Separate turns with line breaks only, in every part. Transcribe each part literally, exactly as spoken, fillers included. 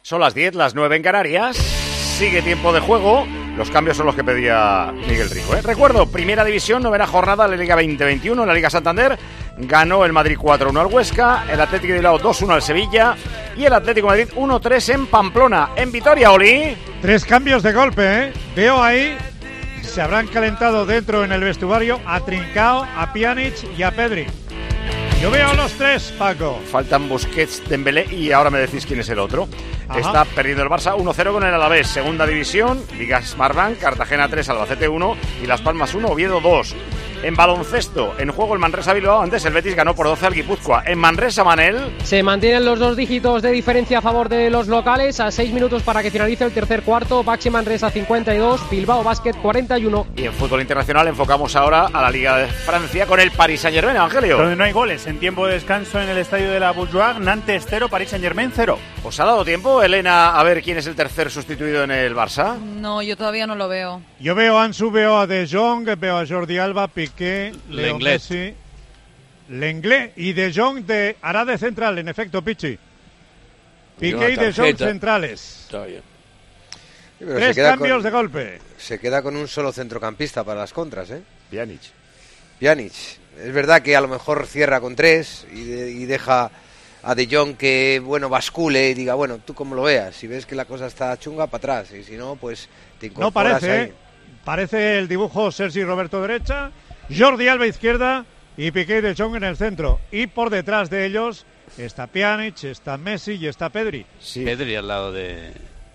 Son las diez, las nueve en Canarias. Sigue tiempo de juego. Los cambios son los que pedía Miguel Rico, ¿eh? Recuerdo, primera división, novena jornada de la Liga veinte veintiuno. En la Liga Santander ganó el Madrid cuatro uno al Huesca, el Atlético de Bilbao dos uno al Sevilla y el Atlético de Madrid uno tres en Pamplona. En Vitoria, Oli.
Tres cambios de golpe, ¿eh? Veo ahí, se habrán calentado dentro en el vestuario a Trincao, a Pjanic y a Pedri. Yo veo a los tres, Paco.
Faltan Busquets, Dembélé y ahora me decís quién es el otro. Ajá. Está perdiendo el Barça uno cero con el Alavés. Segunda división, Liga Smartbank, Cartagena tres, Albacete uno y Las Palmas uno, Oviedo dos. En baloncesto, en juego el Manresa Bilbao. Antes el Betis ganó por doce al Guipúzcoa. En Manresa, Manel.
Se mantienen los dos dígitos de diferencia a favor de los locales. A seis minutos para que finalice el tercer cuarto. Baxi Manresa cincuenta y dos, Bilbao Basket cuarenta y uno.
Y en fútbol internacional enfocamos ahora a la Liga de Francia con el Paris Saint-Germain, Evangelio.
Donde no hay goles. En tiempo de descanso en el estadio de la Bourgeois, Nantes cero, Paris Saint-Germain cero.
¿Os ha dado tiempo, Elena, a ver quién es el tercer sustituido en el Barça?
No, yo todavía no lo veo.
Yo veo a Ansu, veo a De Jong, veo a Jordi Alba, Piqué, Leo Messi, Lenglet y De Jong de, hará de central, en efecto, Pichi. Piqué y De Jong centrales.
Está bien.
Sí, Tres cambios con, de golpe.
Se queda con un solo centrocampista para las contras, ¿eh?
Pjanic.
Pjanic. Es verdad que a lo mejor cierra con tres y, de, y deja a De Jong que, bueno, bascule y diga, bueno, tú como lo veas. Si ves que la cosa está chunga, para atrás. Y si no, pues te incorporas.
No parece,
ahí.
¿eh? Parece el dibujo Sergi Roberto derecha, Jordi Alba izquierda y Piqué y De Jong en el centro. Y por detrás de ellos está Pjanic, está Messi y está Pedri.
Sí. Pedri al lado de,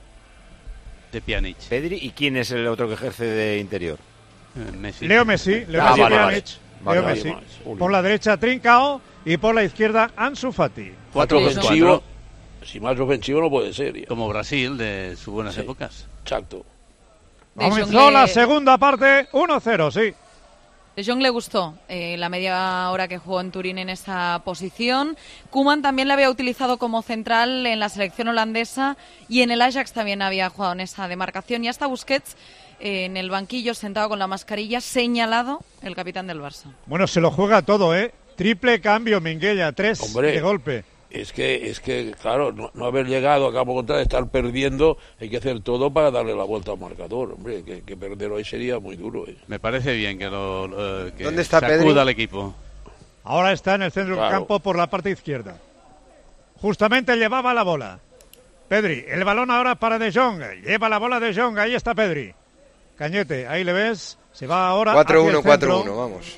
de Pjanic.
Pedri, ¿y quién es el otro que ejerce de interior?
Eh, Messi.
Leo Messi, Leo
ah,
Messi
vale,
Pjanic.
Vale. Vale,
Leo
vale,
Messi.
vale.
Por la derecha Trincao y por la izquierda Ansu Fati.
Cuatro ofensivo. Si más ofensivo no puede ser. Ya.
Como Brasil de sus buenas sí. épocas.
Exacto.
Comenzó la segunda parte, uno cero, sí.
De Jong le gustó eh, la media hora que jugó en Turín en esa posición. Koeman también le había utilizado como central en la selección holandesa y en el Ajax también había jugado en esa demarcación. Y hasta Busquets eh, en el banquillo, sentado con la mascarilla, señalado el capitán del Barça.
Bueno, se lo juega todo, ¿eh? Triple cambio, Minguella, tres
Hombre,
de golpe.
Es que, es que claro, no, no haber llegado a campo contrario, estar perdiendo, hay que hacer todo para darle la vuelta al marcador. Hombre, que, que perder hoy sería muy duro. ¿eh?
Me parece bien que lo uh, que
¿Dónde está
sacuda
Pedri?
al equipo.
Ahora está en el centro
claro.
del campo por la parte izquierda. Justamente llevaba la bola. Pedri, el balón ahora para De Jong. Lleva la bola De Jong, ahí está Pedri. Cañete, ahí le ves. Se va ahora
cuatro uno,
hacia el
cuatro
centro.
uno, vamos.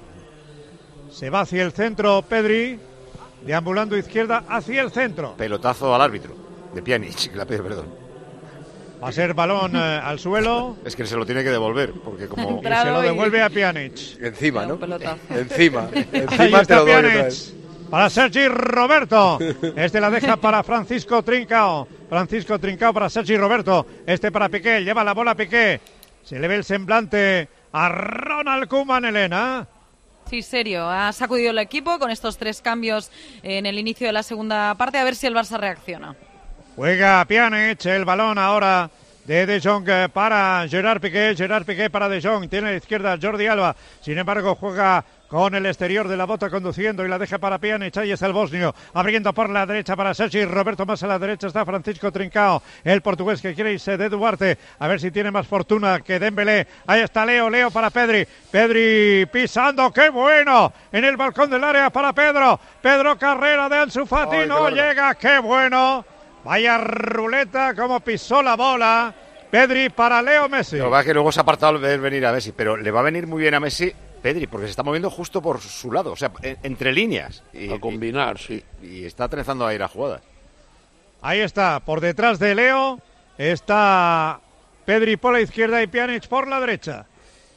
Se va hacia el centro Pedri. Deambulando izquierda hacia el centro.
Pelotazo al árbitro de Pjanic, que la pide perdón.
Va a ser balón eh, al suelo.
Es que se lo tiene que devolver, porque como...
Y se lo devuelve a Pjanic.
Encima, ¿no?
Pelotazo.
Encima.
Ahí
Encima te
está
lo doy otra
Pjanic.
vez.
Para Sergi Roberto. Este la deja para Francisco Trincao. Francisco Trincao para Sergi Roberto. Este para Piqué. Lleva la bola Piqué. Se le ve el semblante a Ronald Koeman, Elena.
Sí, serio. Ha sacudido el equipo con estos tres cambios en el inicio de la segunda parte. A ver si el Barça reacciona.
Juega Pjanic, el balón ahora de De Jong para Gerard Piqué. Gerard Piqué para De Jong. Tiene a la izquierda Jordi Alba. Sin embargo, juega con el exterior de la bota conduciendo y la deja para Pjanic. Ahí está el bosnio, abriendo por la derecha para Sergi Roberto. Más a la derecha está Francisco Trincao, el portugués que quiere irse de Duarte, a ver si tiene más fortuna que Dembélé. Ahí está Leo, Leo para Pedri. Pedri pisando, ¡qué bueno! En el balcón del área para Pedro. Pedro Carrera de Ansu Fati. Ay, no llega, ¡qué bueno! Vaya ruleta, como pisó la bola. Pedri para Leo Messi.
Lo que pasa es que luego se ha apartado de venir a Messi, pero le va a venir muy bien a Messi Pedri, porque se está moviendo justo por su lado, o sea, en, entre líneas. Y,
a combinar,
y,
sí.
Y, y está trenzando a ir a jugadas.
Ahí está, por detrás de Leo, está Pedri por la izquierda y Pjanic por la derecha.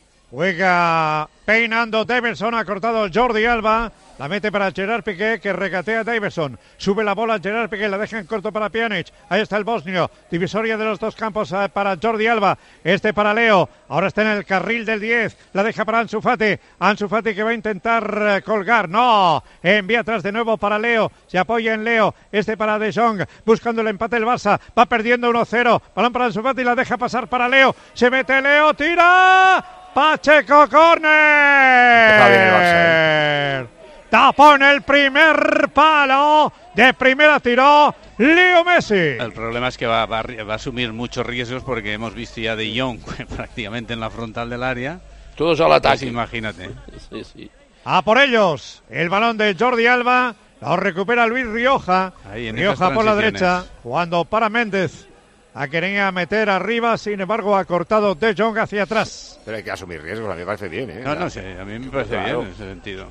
Juega peinando Davidson, ha cortado Jordi Alba. La mete para Gerard Piqué, que regatea Davidson. Sube la bola Gerard Piqué, la deja en corto para Pjanic. Ahí está el bosnio. Divisoria de los dos campos para Jordi Alba. Este para Leo. Ahora está en el carril del diez. La deja para Ansu Fati. Ansu Fati que va a intentar colgar. No. Envía atrás de nuevo para Leo. Se apoya en Leo. Este para De Jong. Buscando el empate el Barça. Va perdiendo uno cero. Balón para Ansu Fati. La deja pasar para Leo. Se mete Leo. Tira. Pacheco, córner.
Está bien el Barça, ¿eh?
tapó en el primer palo, de primera tiró Leo Messi.
El problema es que va, va, va a asumir muchos riesgos porque hemos visto ya de Jong prácticamente en la frontal del área.
Todos al ataque.
Pues imagínate.
Sí, sí.
A por ellos, el balón de Jordi Alba, lo recupera Luis Rioja.
Ahí,
Rioja por la derecha, jugando para Méndez. La quería meter arriba, sin embargo ha cortado De Jong hacia atrás.
Pero hay que asumir riesgos, a mí me parece bien, ¿eh?
No, no sé, a mí me parece
Claro.
bien en ese sentido.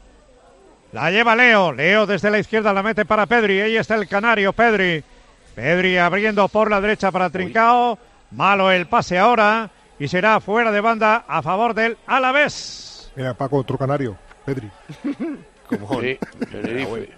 La lleva Leo, Leo desde la izquierda la mete para Pedri, ahí está el canario, Pedri. Pedri abriendo por la derecha para Trincao, malo el pase ahora y será fuera de banda a favor del Alavés.
Mira, Paco, otro canario, Pedri.
Como
Sí, Tenerife.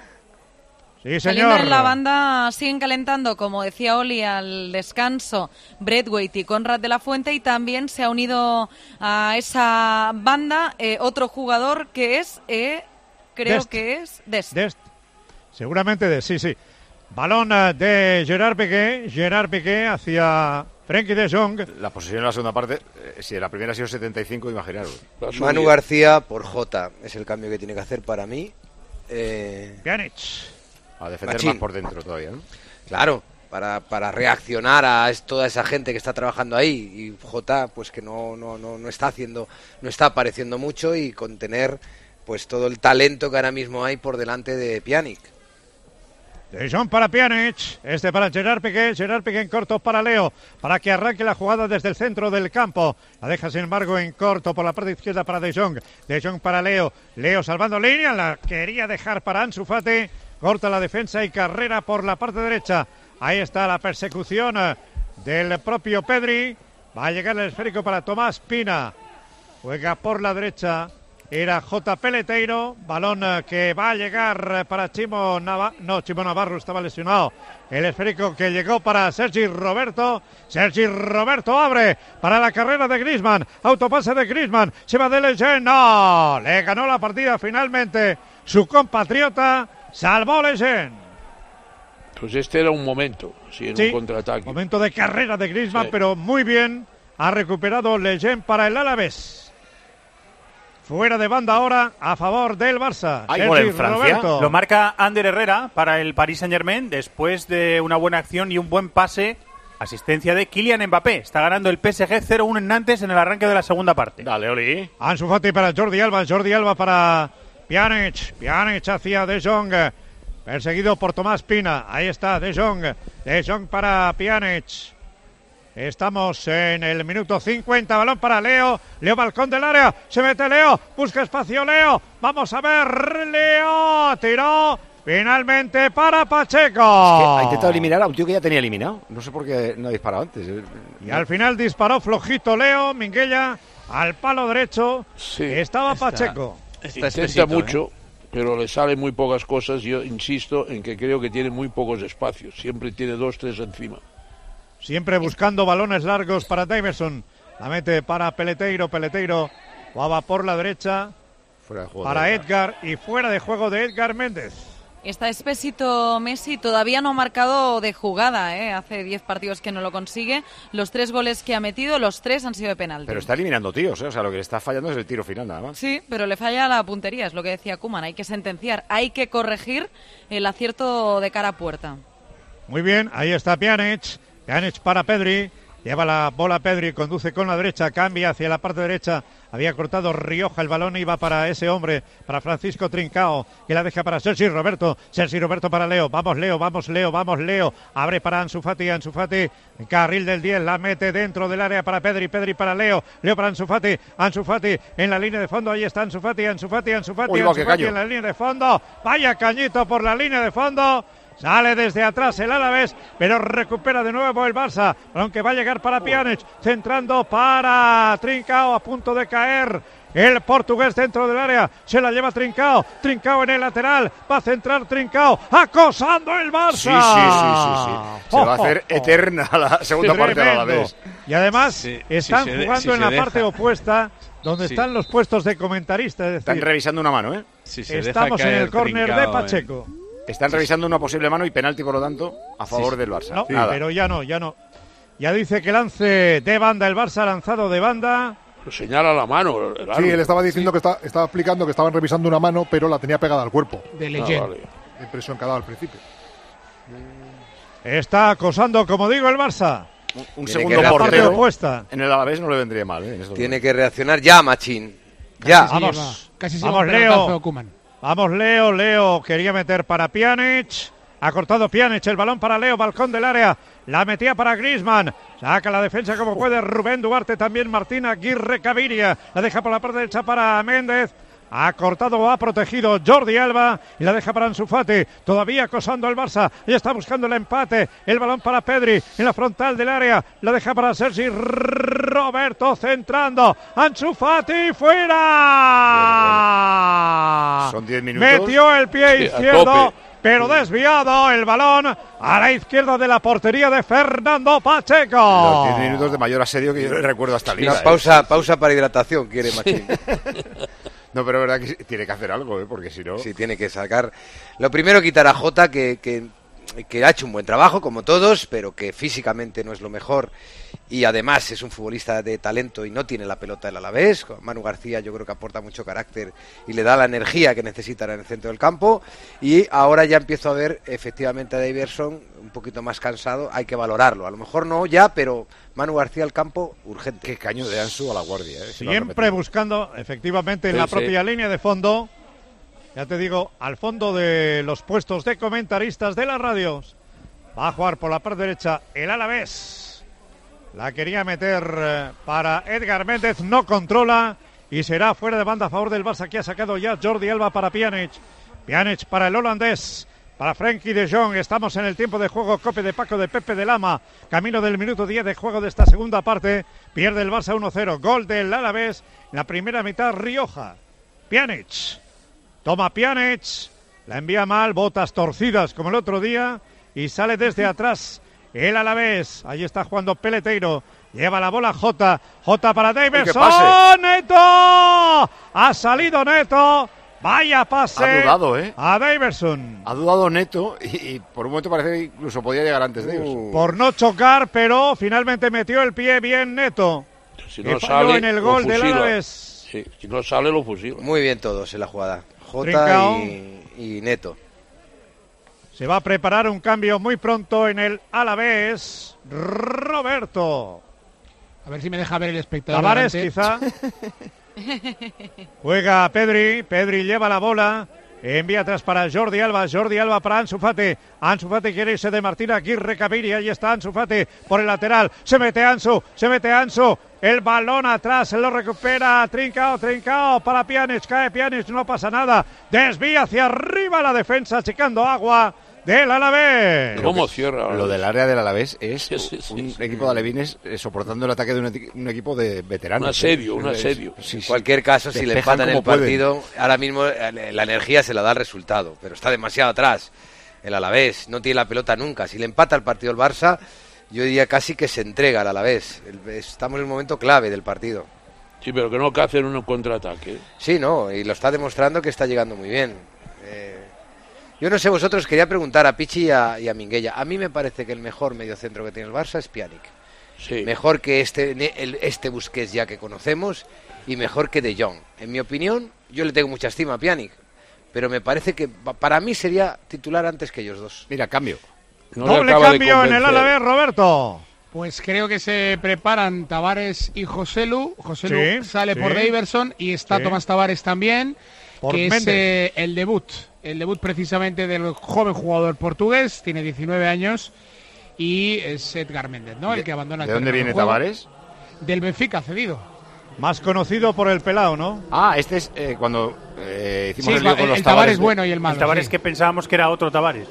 Sí,
Saliendo
señor.
en la banda siguen calentando, como decía Oli, al descanso Braithwaite y Conrad de la Fuente, y también se ha unido a esa banda eh, otro jugador que es, eh, creo
Dest.
que es Dest.
Dest. Seguramente de sí, sí. Balón eh, de Gerard Piqué, Gerard Piqué hacia Frenkie de Jong.
La posesión en la segunda parte, eh, si la primera ha sido setenta y cinco, imaginaros.
La subida.
Manu García por Jota es el cambio que tiene que hacer para mí. Eh,
Pjanic.
A defender
Machín.
más por dentro todavía, ¿no?
claro, para, para reaccionar a es- toda esa gente que está trabajando ahí, y Jota pues que no, no, no, no está haciendo, no está apareciendo mucho, y contener pues todo el talento que ahora mismo hay por delante de Pjanic.
De Jong para Pjanic, este para Gerard Piqué, Gerard Piqué en corto para Leo, para que arranque la jugada desde el centro del campo. La deja sin embargo en corto por la parte izquierda para De Jong, De Jong para Leo, Leo salvando línea, la quería dejar para Ansu Fati, corta la defensa y carrera por la parte derecha. Ahí está la persecución eh, del propio Pedri, va a llegar el esférico para Tomás Pina, juega por la derecha. Era J. Peleteiro, balón eh, que va a llegar eh, para Chimo Navarro, no, Chimo Navarro estaba lesionado. El esférico que llegó para Sergi Roberto, Sergi Roberto abre para la carrera de Griezmann, autopase de Griezmann, se va de Leyen, no, le ganó la partida finalmente su compatriota, salvó Leyen.
Pues este era un momento, sí, en
Sí,
un contraataque.
momento de carrera de Griezmann,
Sí.
pero muy bien, ha recuperado Leyen para el Alavés. Fuera de banda ahora a favor del Barça.
¿Hay
Sergi
gol en Francia?
Roberto.
Lo marca Ander Herrera para el Paris Saint-Germain después de una buena acción y un buen pase. Asistencia de Kylian Mbappé. Está ganando el P S G cero uno en Nantes en el arranque de la segunda parte.
Dale, Oli.
Ansu Fati para Jordi Alba, Jordi Alba para Pjanic, Pjanic hacia De Jong, perseguido por Tomás Pina, ahí está De Jong, De Jong para Pjanic. Estamos en el minuto cincuenta, balón para Leo, Leo balcón del área, se mete Leo, busca espacio Leo, vamos a ver, Leo, tiró, finalmente para Pacheco.
Ha intentado eliminar a un tío que ya tenía eliminado. No sé por qué no ha disparado antes.
Y al final disparó flojito Leo, Minguella, al palo derecho,
Sí.
estaba
Está-
Pacheco.
Está
Intenta
espesito, ¿eh?
mucho, pero le salen muy pocas cosas. Yo insisto en que creo que tiene muy pocos espacios. Siempre tiene dos, tres encima.
Siempre buscando balones largos para Daverson. La mete para Peleteiro. Peleteiro jugaba por la derecha
Fuera de juego.
para
de-
Edgar y fuera de juego de Edgar Méndez.
Está espesito Messi, todavía no ha marcado de jugada, ¿eh? Hace diez partidos que no lo consigue. Los tres goles que ha metido, los tres han sido de penalti.
Pero está eliminando tíos, ¿eh? O sea, lo que le está fallando es el tiro final, nada más.
Sí, pero le falla la puntería, es lo que decía Koeman. Hay que sentenciar, hay que corregir el acierto de cara a puerta.
Muy bien, ahí está Pjanic. Pjanic para Pedri. Lleva la bola Pedri, conduce con la derecha, cambia hacia la parte derecha. Había cortado Rioja, el balón iba para ese hombre, para Francisco Trincao, que la deja para Sergi Roberto. Sergi Roberto para Leo. Vamos Leo, vamos Leo, vamos Leo. Abre para Ansu Fati, Ansu Fati, carril del diez, la mete dentro del área para Pedri, Pedri para Leo. Leo para Ansu Fati, Ansu Fati en la línea de fondo. Ahí está Ansu Fati, Ansu Fati, Ansu Fati,
Uy, va,
Ansu
qué
Fati
caño.
en la línea de fondo. Vaya cañito por la línea de fondo. Sale desde atrás el Alavés, pero recupera de nuevo el Barça, aunque va a llegar para Pjanic, centrando para Trincao, a punto de caer el portugués dentro del área, se la lleva Trincao, Trincao en el lateral, va a centrar Trincao, acosando el Barça.
Sí, sí, sí, sí, sí. Se va a hacer eterna la segunda parte de
Tremendo.
Alavés.
Y además
Sí,
están
sí se de-
jugando
sí
en
se
la
deja.
parte opuesta, donde
Sí.
están los puestos de comentaristas, es
Están
decir,
revisando una mano, ¿eh?
Si se deja
estamos en
caer
el córner de
Trincao, ¿eh?
Pacheco.
Están revisando una posible mano y penalti, por lo tanto, a favor del Barça.
No,
Nada.
pero ya no, ya no. Ya dice que lance de banda el Barça, lanzado de banda.
Señala la mano. El
sí, él estaba diciendo sí. que está, estaba explicando que estaban revisando una mano, pero la tenía pegada al cuerpo.
De Leyen. Ah, vale.
La impresión que ha dado al principio.
Está acosando, como digo, el Barça.
Un, un segundo portero opuesta. En el Alavés no le vendría mal. ¿eh?
Tiene momento. que reaccionar ya, Machín. Ya.
Casi vamos, lleva, casi vamos Leo. Vamos, Leo. Leo quería meter para Pjanic. Ha cortado Pjanic, el balón para Leo, balcón del área. La metía para Griezmann. Saca la defensa como puede Rubén Duarte, también Martín Aguirre Caviria. La deja por la parte derecha para Méndez. Ha cortado, ha protegido Jordi Alba y la deja para Ansu Fati. Todavía acosando al Barça. Ya está buscando el empate. El balón para Pedri en la frontal del área. La deja para Sergi Roberto centrando. Ansu Fati fuera.
Son diez minutos.
Metió el pie izquierdo. Pero desviado el balón a la izquierda de la portería de Fernando Pacheco.
Los diez minutos de mayor asedio que yo le recuerdo hasta el
Una pausa, eh. pausa para hidratación, quiere Machín.
No, pero es verdad que tiene que hacer algo, ¿eh? Porque si no...
Sí, tiene que sacar... Lo primero, quitar a Jota, que, que, que ha hecho un buen trabajo, como todos, pero que físicamente no es lo mejor. Y además es un futbolista de talento y no tiene la pelota del Alavés. Manu García yo creo que aporta mucho carácter y le da la energía que necesitan en el centro del campo. Y ahora ya empiezo a ver efectivamente a Daverson un poquito más cansado. Hay que valorarlo. A lo mejor no ya, pero Manu García al campo, urgente.
Qué caño de Ansu a la guardia. ¿eh?
Siempre buscando efectivamente en sí, la propia sí. línea de fondo. Ya te digo, al fondo de los puestos de comentaristas de las radios. Va a jugar por la parte derecha el Alavés. La quería meter eh, para Edgar Méndez, no controla y será fuera de banda a favor del Barça, que ha sacado ya Jordi Alba para Pjanic. Pjanic para el holandés, para Frenkie de Jong. Estamos en el tiempo de juego, Cope de Paco de Pepe de Lama. Camino del minuto diez de juego de esta segunda parte. Pierde el Barça uno cero. Gol del Alavés en la primera mitad, Rioja. Pjanic. Toma Pjanic. La envía mal, botas torcidas como el otro día y sale desde atrás. El Alavés, ahí está jugando Peleteiro, lleva la bola Jota, Jota para Daverson, Neto, ha salido Neto, vaya pase,
ha dudado, ¿eh?
A Daverson.
Ha dudado Neto y, y por un momento parece que incluso podía llegar antes de ellos.
Uh. Por no chocar, pero finalmente metió el pie bien Neto,
si no sale,
en el gol del Alavés.
Sí, si no sale lo fusila.
Muy bien todos en la jugada, Jota y, y Neto.
Se va a preparar un cambio muy pronto en el Alavés. Roberto.
A ver si me deja ver el espectador.
Tavares, quizá. Juega Pedri. Pedri lleva la bola. Envía atrás para Jordi Alba. Jordi Alba para Ansu Fati. Ansu Fati quiere irse de Martín Aguirre Caviria. Ahí está Ansu Fati por el lateral. Se mete Ansu. Se mete Ansu. El balón atrás. Se lo recupera. Trincao. Trincao para Pjanic. Cae Pjanic. No pasa nada. Desvía hacia arriba la defensa. Achicando agua del Alavés.
¿Cómo cierra?
Lo del área del Alavés es sí, sí, sí,
sí,
un sí, equipo de alevines eh, soportando el ataque de un, un equipo de veteranos.
Un asedio, ¿eh? un asedio.
Sí, en sí. cualquier caso, si le empatan el partido, pueden. Ahora mismo la energía se la da el resultado, pero está demasiado atrás. El Alavés no tiene la pelota nunca. Si le empata el partido el Barça, yo diría casi que se entrega al Alavés. Estamos en un momento clave del partido.
Sí, pero que no cacen un contraataque.
Sí, no, y lo está demostrando que está llegando muy bien. Eh, Yo no sé vosotros, quería preguntar a Pichi y a, y a Minguella. A mí me parece que el mejor mediocentro que tiene el Barça es Pjanic.
Sí.
Mejor que este, el, este Busquets ya que conocemos y mejor que De Jong. En mi opinión, yo le tengo mucha estima a Pjanic, pero me parece que para mí sería titular antes que ellos dos.
Mira, cambio.
No Doble cambio en el Alavés, Roberto.
Pues creo que se preparan Tavares y Joselu. Joselu
sí,
sale
sí.
por Daverson y está sí. Tomás Tavares también,
por
que
Méndez.
es eh, el debut. El debut precisamente del joven jugador portugués, tiene diecinueve años y es Edgar Méndez, ¿no? El que abandona el
¿De dónde viene Tavares?
Del Benfica, cedido.
Más conocido por el pelao, ¿no?
Ah, este es eh, cuando eh, hicimos
sí,
el lío con
el,
los
el
Tavares.
Tavares bueno y el malo.
El Tavares
sí.
que pensábamos que era otro Tavares.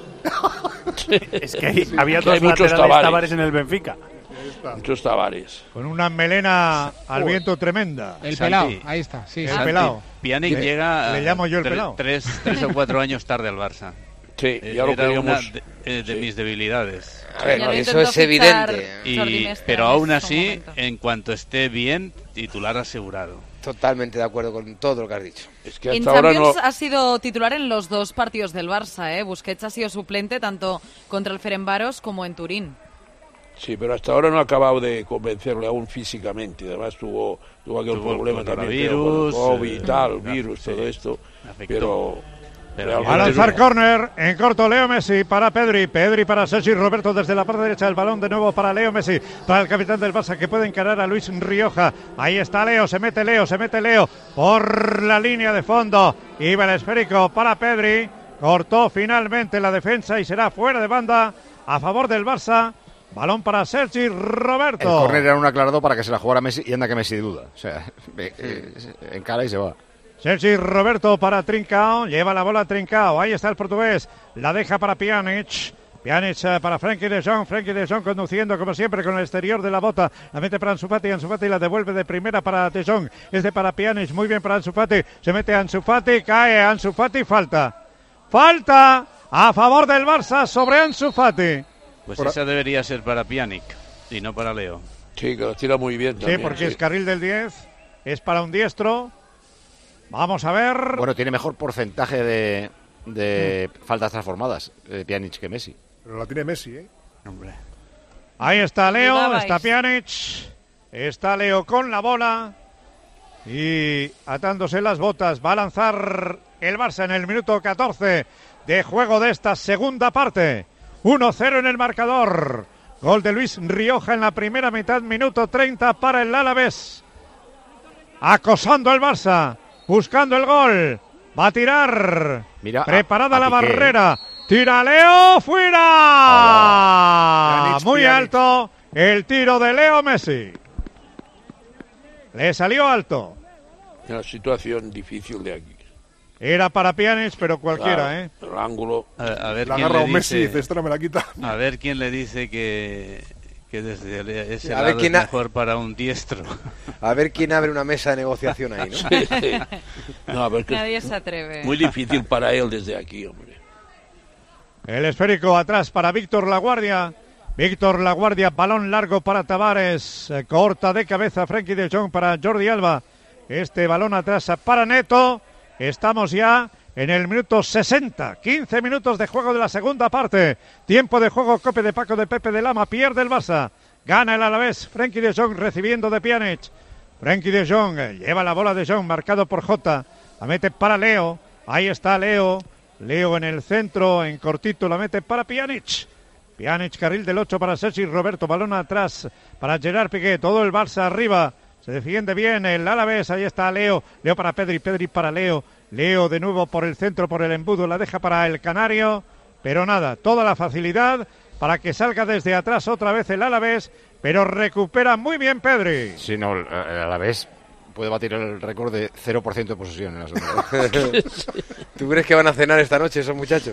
Es que hay,
sí,
había
que
dos
hay muchos
laterales
Tavares.
Tavares en el Benfica.
Muchos Tavares.
Con una melena al viento tremenda.
El
Santi,
pelao, ahí está. Sí,
el
Santi.
pelao.
Pjanic
Le,
llega
le llamo yo el
tre,
pelao.
Tres, tres o cuatro años tarde al Barça.
Sí, ya lo
Era
queríamos.
una de, eh, de
sí.
mis debilidades.
Bueno, eso es evidente.
Y, pero aún así, en cuanto esté bien, titular asegurado.
Totalmente de acuerdo con todo lo que has dicho.
Es que
en
hasta ahora
Champions
no...
ha sido titular en los dos partidos del Barça, ¿eh? Busquets ha sido suplente tanto contra el Ferencváros como en Turín.
Sí, pero hasta ahora no ha acabado de convencerle aún físicamente. Además tuvo, tuvo aquel
tuvo
problema también
virus,
con el COVID y tal,
eh,
virus,
sí,
todo esto.
afectó.
Pero,
Pero
a lanzar córner en corto Leo Messi para Pedri, Pedri para Sergi Roberto desde la parte derecha del balón, de nuevo para Leo Messi, para el capitán del Barça que puede encarar a Luis Rioja. Ahí está Leo, se mete Leo, se mete Leo por la línea de fondo, iba el esférico para Pedri, cortó finalmente la defensa y será fuera de banda a favor del Barça. Balón para Sergi Roberto.
El córner era un aclarado para que se la jugara Messi y anda que Messi duda. O sea, eh, eh, encara y se va.
Sergi Roberto para Trincao, lleva la bola Trincao, ahí está el portugués, la deja para Pjanic, Pjanic eh, para Frenkie de Jong, Frenkie de Jong conduciendo como siempre con el exterior de la bota, la mete para Ansu Fati, Ansu Fati la devuelve de primera para de Jong, este para Pjanic, muy bien para Ansu Fati, se mete Ansu Fati, cae Ansu Fati, falta, falta a favor del Barça sobre Ansu Fati.
Pues
Por
esa debería ser para Pjanic y no para Leo.
sí, que lo tira muy bien
Sí,
también,
porque
sí.
es carril del diez, es para un diestro. Vamos a ver.
Bueno, tiene mejor porcentaje de, de faltas transformadas eh, Pjanic que Messi.
Pero la tiene Messi, ¿eh?
Hombre.
Ahí está Leo,
Dudabais.
está Pjanic, está Leo con la bola y atándose las botas. Va a lanzar el Barça en el minuto catorce de juego de esta segunda parte. uno cero en el marcador. Gol de Luis Rioja en la primera mitad, minuto treinta para el Alavés. Acosando al Barça, buscando el gol. Va a tirar.
Mira,
Preparada
a- a
la
Piqué,
barrera. Tira Leo, fuera.
Pjanic,
Muy
Pjanic.
alto el tiro de Leo Messi. Le salió alto.
Una situación difícil de aquí.
Era para Pjanic, pero cualquiera,
Claro,
¿eh?
el ángulo.
A, a ver
La
quién
agarra
le
un Messi y
dice,
dice, esto no me la quita.
a ver quién le dice que, que desde el- ese
A ver
lado
quién
es
ha-
mejor para un diestro.
A ver quién abre una mesa de negociación ahí, ¿no?
No, a ver, que
Nadie
es
se atreve.
muy difícil para él desde aquí, hombre.
El esférico atrás para Víctor Laguardia. Víctor Laguardia, balón largo para Tavares. Eh, Corta de cabeza Frenkie de Jong para Jordi Alba. Este balón atrás para Neto. Estamos ya en el minuto sesenta. quince minutos de juego de la segunda parte. Tiempo de juego, cope de Paco de Pepe de Lama. Pierde el Barça. Gana el Alavés. Frenkie de Jong recibiendo de Pjanic. Frenkie de Jong eh, lleva la bola de Jong, marcado por Jota. La mete para Leo. Ahí está Leo. Leo en el centro, en cortito, la mete para Pjanic. Pjanic, carril del ocho para Sergi Roberto, balón atrás para Gerard Piqué, todo el Barça arriba, se defiende bien el Alavés, ahí está Leo, Leo para Pedri, Pedri para Leo, Leo de nuevo por el centro, por el embudo, la deja para el Canario, pero nada, toda la facilidad para que salga desde atrás otra vez el Alavés, pero recupera muy bien Pedri.
Si no, el Alavés puede batir el récord de cero por ciento de posesión en la segunda.
¿Tú crees que van a cenar esta noche esos muchachos?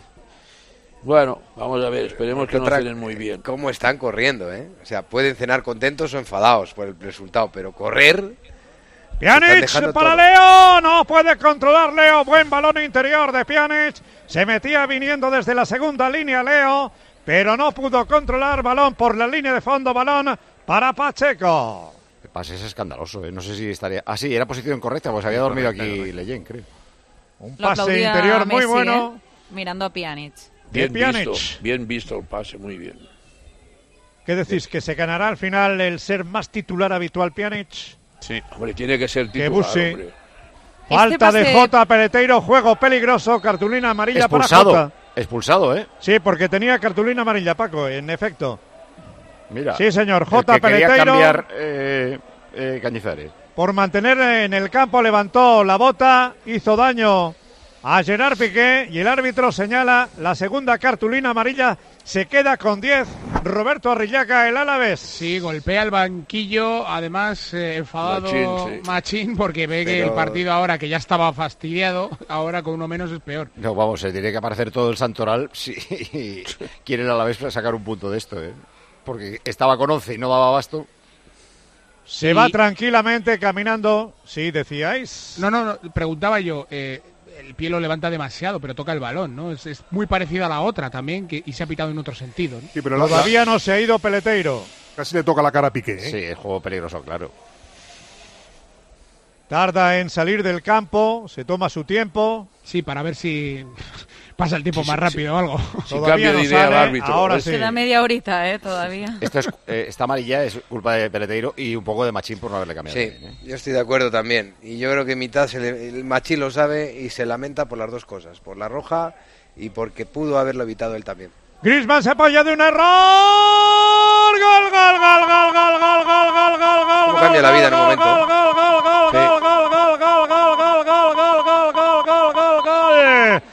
Bueno, vamos a ver, esperemos que no
Otra-
cenen muy bien.
¿Cómo están corriendo, eh? O sea, pueden cenar contentos o enfadados por el resultado, pero correr... Están
Pjanic
dejando
para
todo.
Leo, no puede controlar Leo, buen balón interior de Pjanic, se metía viniendo desde la segunda línea Leo, pero no pudo controlar, balón por la línea de fondo, balón para Pacheco.
El pase es escandaloso, ¿eh? No sé si estaría... Ah, sí, era posición correcta, pues había dormido aquí Leyen, creo.
Un
Lo
pase
aplaudía
interior muy
Messi,
bueno.
¿eh? Mirando a Pjanic.
Bien
de Pjanic.
visto, bien visto el pase, muy bien.
¿Qué decís? ¿Que se ganará al final el ser más titular habitual Pjanic?
Sí.
Hombre, tiene que ser
Que
titular,
Busi.
hombre.
Falta de
pase-
Jota, Peleteiro, juego peligroso, cartulina amarilla para
Expulsado,
Jota.
expulsado, ¿eh?
Sí, porque tenía cartulina amarilla, Paco, en efecto.
Mira.
Sí, señor,
El
Jota
que quería
Peleteiro.
cambiar eh, eh, Cañizares.
Por mantener en el campo, levantó la bota, hizo daño a Gerard Piqué y el árbitro señala la segunda cartulina amarilla, se queda con diez. Roberto Arrillaga, el Alavés.
Sí, golpea el banquillo, además eh, enfadado
Machín, sí.
Machín, porque ve que
Pero-
el partido ahora, que ya estaba fastidiado, ahora con uno menos es peor.
No, vamos, se tiene que aparecer todo el santoral si quiere el Alavés sacar un punto de esto, ¿eh? Porque estaba con once y no daba abasto.
Se
Y-
va tranquilamente caminando. Sí, decíais.
No, no, no, preguntaba yo, eh, el pie lo levanta demasiado, pero toca el balón, ¿no? Es, es muy parecida a la otra también, que, y se ha pitado en otro sentido, ¿no?
Sí, pero la-
Todavía no se ha ido Peleteiro.
la- casi le toca la cara a Piqué, ¿eh?
Sí, es juego peligroso, claro.
Tarda en salir del campo, se toma su tiempo.
Sí, para ver si pasa el tiempo
Sí,
más
sí,
rápido
sí.
o algo.
Si
Todavía
cambia
no
de idea
sale,
el árbitro.
ahora
¿ves?
sí.
Queda media horita, ¿eh? Todavía.
Esto es, eh, esta amarilla es culpa de Peleteiro y un poco de Machín por no haberle cambiado.
Sí,
Bien, ¿eh?
yo estoy de acuerdo también. Y yo creo que mitad se le- el Machín lo sabe y se lamenta por las dos cosas. Por la roja y porque pudo haberlo evitado él también.
Griezmann se apoya de un error. Gol, gol, gol, gol, gol, gol, gol, gol, gol, gol.
Cómo cambia la vida en un momento.
Gol, gol, gol, gol,
Sí.
gol, gol, gol, gol, gol, gol, gol, gol, gol, gol, gol, gol, gol.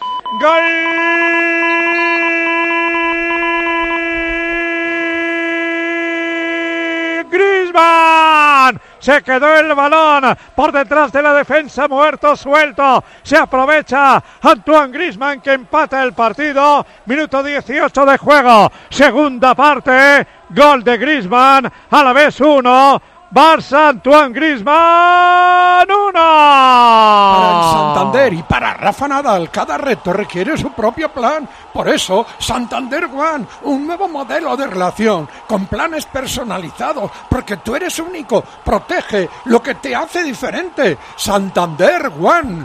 Gol. Griezmann. Se quedó el balón por detrás de la defensa, muerto, suelto. Se aprovecha Antoine Griezmann que empata el partido. Minuto dieciocho de juego. Segunda parte. Gol de Griezmann. A la vez uno. Barça, Antoine Griezmann, uno.
Para el Santander y para Rafa Nadal, cada reto requiere su propio plan. Por eso, Santander One, un nuevo modelo de relación, con planes personalizados, porque tú eres único. Protege lo que te hace diferente. Santander One,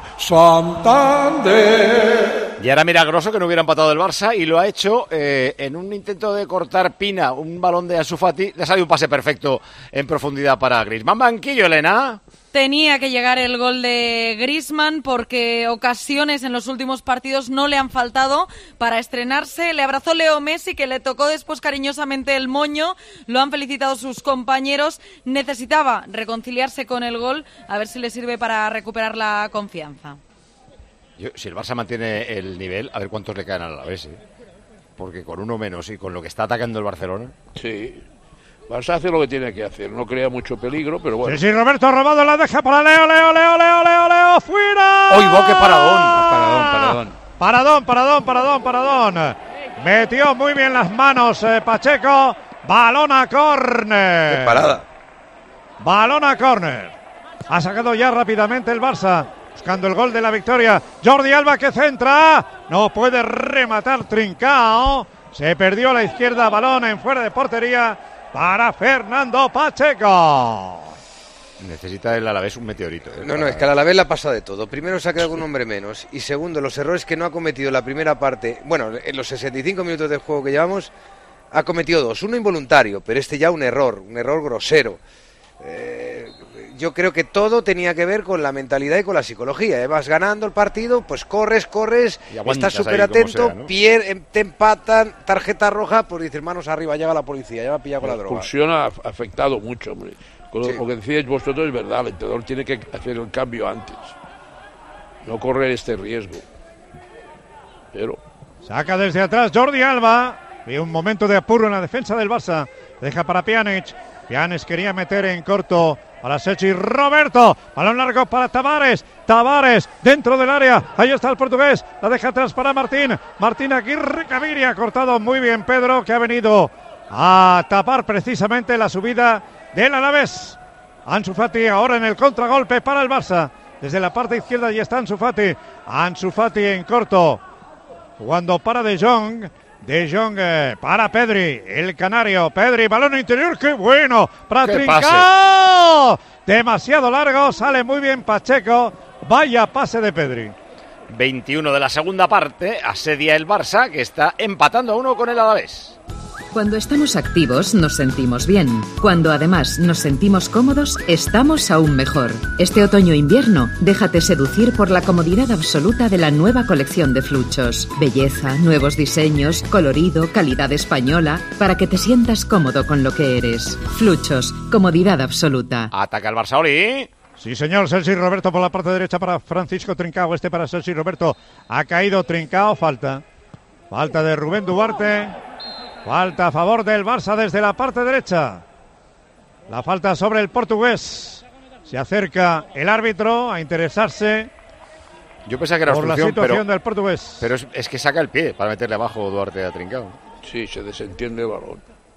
Santander.
Y era milagroso que no hubiera empatado el Barça y lo ha hecho eh, en un intento de cortar Pina, un balón de Ansu Fati. Le ha salido un pase perfecto en profundidad para Griezmann. Banquillo, Elena.
Tenía que llegar el gol de Griezmann porque ocasiones en los últimos partidos no le han faltado para estrenarse. Le abrazó Leo Messi, que le tocó después cariñosamente el moño. Lo han felicitado sus compañeros. Necesitaba reconciliarse con el gol, a ver si le sirve para recuperar la confianza.
Yo, si el Barça mantiene el nivel, a ver cuántos le caen al Alavés, ¿eh? Porque con uno menos y con lo que está atacando el Barcelona.
Sí. Barça hace lo que tiene que hacer, no crea mucho peligro, pero bueno.
Sí, sí, Roberto robado, la deja para Leo, Leo, Leo, Leo, Leo, Leo, fuera.
¡Uy, va, qué paradón!
Paradón, paradón.
Paradón, paradón, paradón, paradón. Metió muy bien las manos eh, Pacheco. Balón a córner.
¡Qué parada!
Balón a córner. Ha sacado ya rápidamente el Barça, buscando el gol de la victoria. Jordi Alba que centra. No puede rematar Trincao. Se perdió a la izquierda, balón en fuera de portería para Fernando Pacheco.
Necesita el Alavés un meteorito. ¿eh?
No, no, es que al Alavés le ha pasado de todo. Primero se ha quedado con un hombre menos. Y segundo, los errores que no ha cometido en la primera parte. Bueno, en los sesenta y cinco minutos de juego que llevamos, ha cometido dos. Uno involuntario, pero este ya un error, un error grosero. Eh, yo creo que todo tenía que ver con la mentalidad y con la psicología. ¿eh? Vas ganando el partido, pues corres, corres, estás súper atento, ¿no? pier- te empatan, tarjeta roja, pues dices manos arriba, llega la policía, ya va a pillar con la,
La
droga.
expulsión ha afectado mucho, hombre. Con lo,
Sí.
lo que decíais vosotros es verdad, el entrenador tiene que hacer el cambio antes. No correr este riesgo. Pero...
Saca desde atrás Jordi Alba. Y un momento de apuro en la defensa del Barça. Deja para Pjanic. Pjanic quería meter en corto para Sergi Roberto. Balón largo para Tavares. Tavares dentro del área. Ahí está el portugués. La deja atrás para Martín. Martín Aguirre Gaviria. Ha cortado muy bien Pedro, que ha venido a tapar precisamente la subida del Alavés. Ansu Fati ahora en el contragolpe para el Barça. Desde la parte izquierda ya está Ansu Fati. Ansu Fati en corto. Jugando para De Jong. De Jong eh, para Pedri, el canario. Pedri, balón interior, qué bueno. Para
¡Qué
Trincao. Demasiado largo, sale muy bien Pacheco. Vaya pase de Pedri.
veintiuno de la segunda parte, asedia el Barça, que está empatando a uno con el Alavés.
Cuando estamos activos nos sentimos bien. Cuando además nos sentimos cómodos, estamos aún mejor. Este otoño-invierno, déjate seducir por la comodidad absoluta de la nueva colección de Fluchos. Belleza, nuevos diseños, colorido, calidad española, para que te sientas cómodo con lo que eres. Fluchos, comodidad absoluta.
Ataca el Barça, Oli.
Sí, señor, Sergi Roberto por la parte derecha para Francisco Trincao. Este para Sergi Roberto. Ha caído Trincao, falta. Falta de Rubén Duarte. Falta a favor del Barça desde la parte derecha. La falta sobre el portugués. Se acerca el árbitro a interesarse
Yo pensaba que era
por la
obstrucción,
situación
pero,
del portugués.
pero es, es que saca el pie para meterle abajo Duarte a Trincao.
Sí, se desentiende el balón.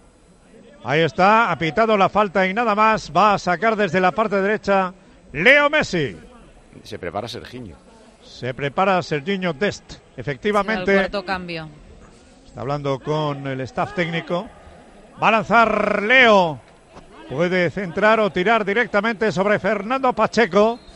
Ahí está, ha pitado la falta y nada más. Va a sacar desde la parte derecha Leo Messi.
Se prepara Serginho.
Se prepara Serginho Dest. Efectivamente.
El cuarto cambio.
Está hablando con el staff técnico. Va a lanzar Leo. Puede centrar o tirar directamente sobre Fernando Pacheco.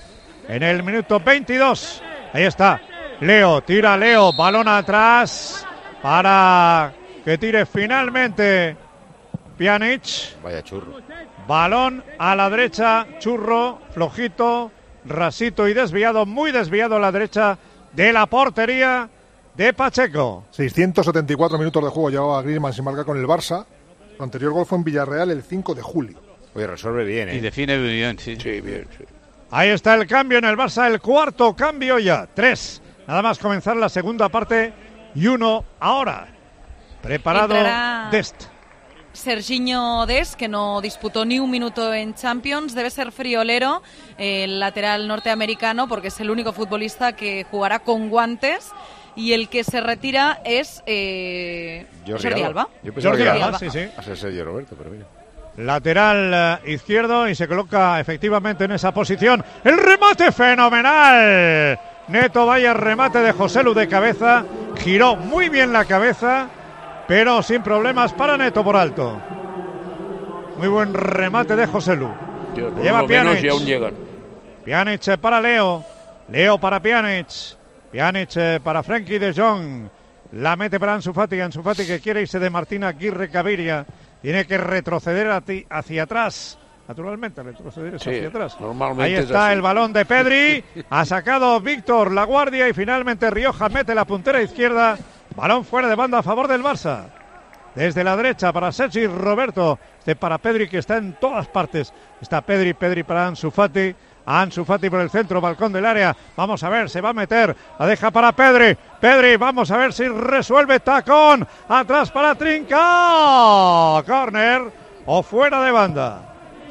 en el minuto veintidós. Ahí está. Leo, tira Leo, balón atrás para que tire finalmente Pjanic.
Vaya churro.
Balón a la derecha, churro, flojito, rasito y desviado, muy desviado a la derecha de la portería de Pacheco.
seiscientos setenta y cuatro minutos de juego llevaba Griezmann sin marcar con el Barça. Su anterior gol fue en Villarreal el cinco de julio.
Oye, resuelve bien, ¿eh?
Y define bien, sí.
Sí, bien, sí.
Ahí está el cambio en el Barça, el cuarto cambio ya. Tres. Nada más comenzar la segunda parte y uno ahora. Preparado
Entrará
Dest.
Serginho Dest, que no disputó ni un minuto en Champions. Debe ser friolero el lateral norteamericano porque es el único futbolista que jugará con guantes. Y el que se retira es eh,
Jordi,
Jordi
Alba.
Alba.
Yo pensaba
Jordi
que
Alba,
Alba,
sí, sí.
a ser Sergio Roberto, pero mira.
Lateral eh, izquierdo y se coloca efectivamente en esa posición. El remate fenomenal. Neto, vaya remate de Joselu de cabeza. Giró muy bien la cabeza, pero sin problemas para Neto por alto. Muy buen remate de Joselu.
Yo, por
Lleva
lo menos
Pjanic.
ya aún llegan.
Pjanic para Leo. Leo para Pjanic. Pjanic eh, para Frenkie de Jong. La mete para Ansu Fati. Ansu Fati que quiere irse de Martín Aguirre Gaviria. Tiene que retroceder a ti, hacia atrás. Naturalmente, retroceder
Sí,
hacia atrás.
normalmente
Ahí
es
está
así.
el balón de Pedri. Ha sacado Víctor La Guardia y finalmente Rioja mete la puntera izquierda. Balón fuera de banda a favor del Barça. Desde la derecha para Sergi Roberto. Este para Pedri que está en todas partes. Está Pedri, Pedri para Ansu Fati. Ansu Fati por el centro, balcón del área. Vamos a ver, se va a meter. La deja para Pedri. Pedri, vamos a ver si resuelve. Tacón. Atrás para Trincao. Corner o fuera de banda.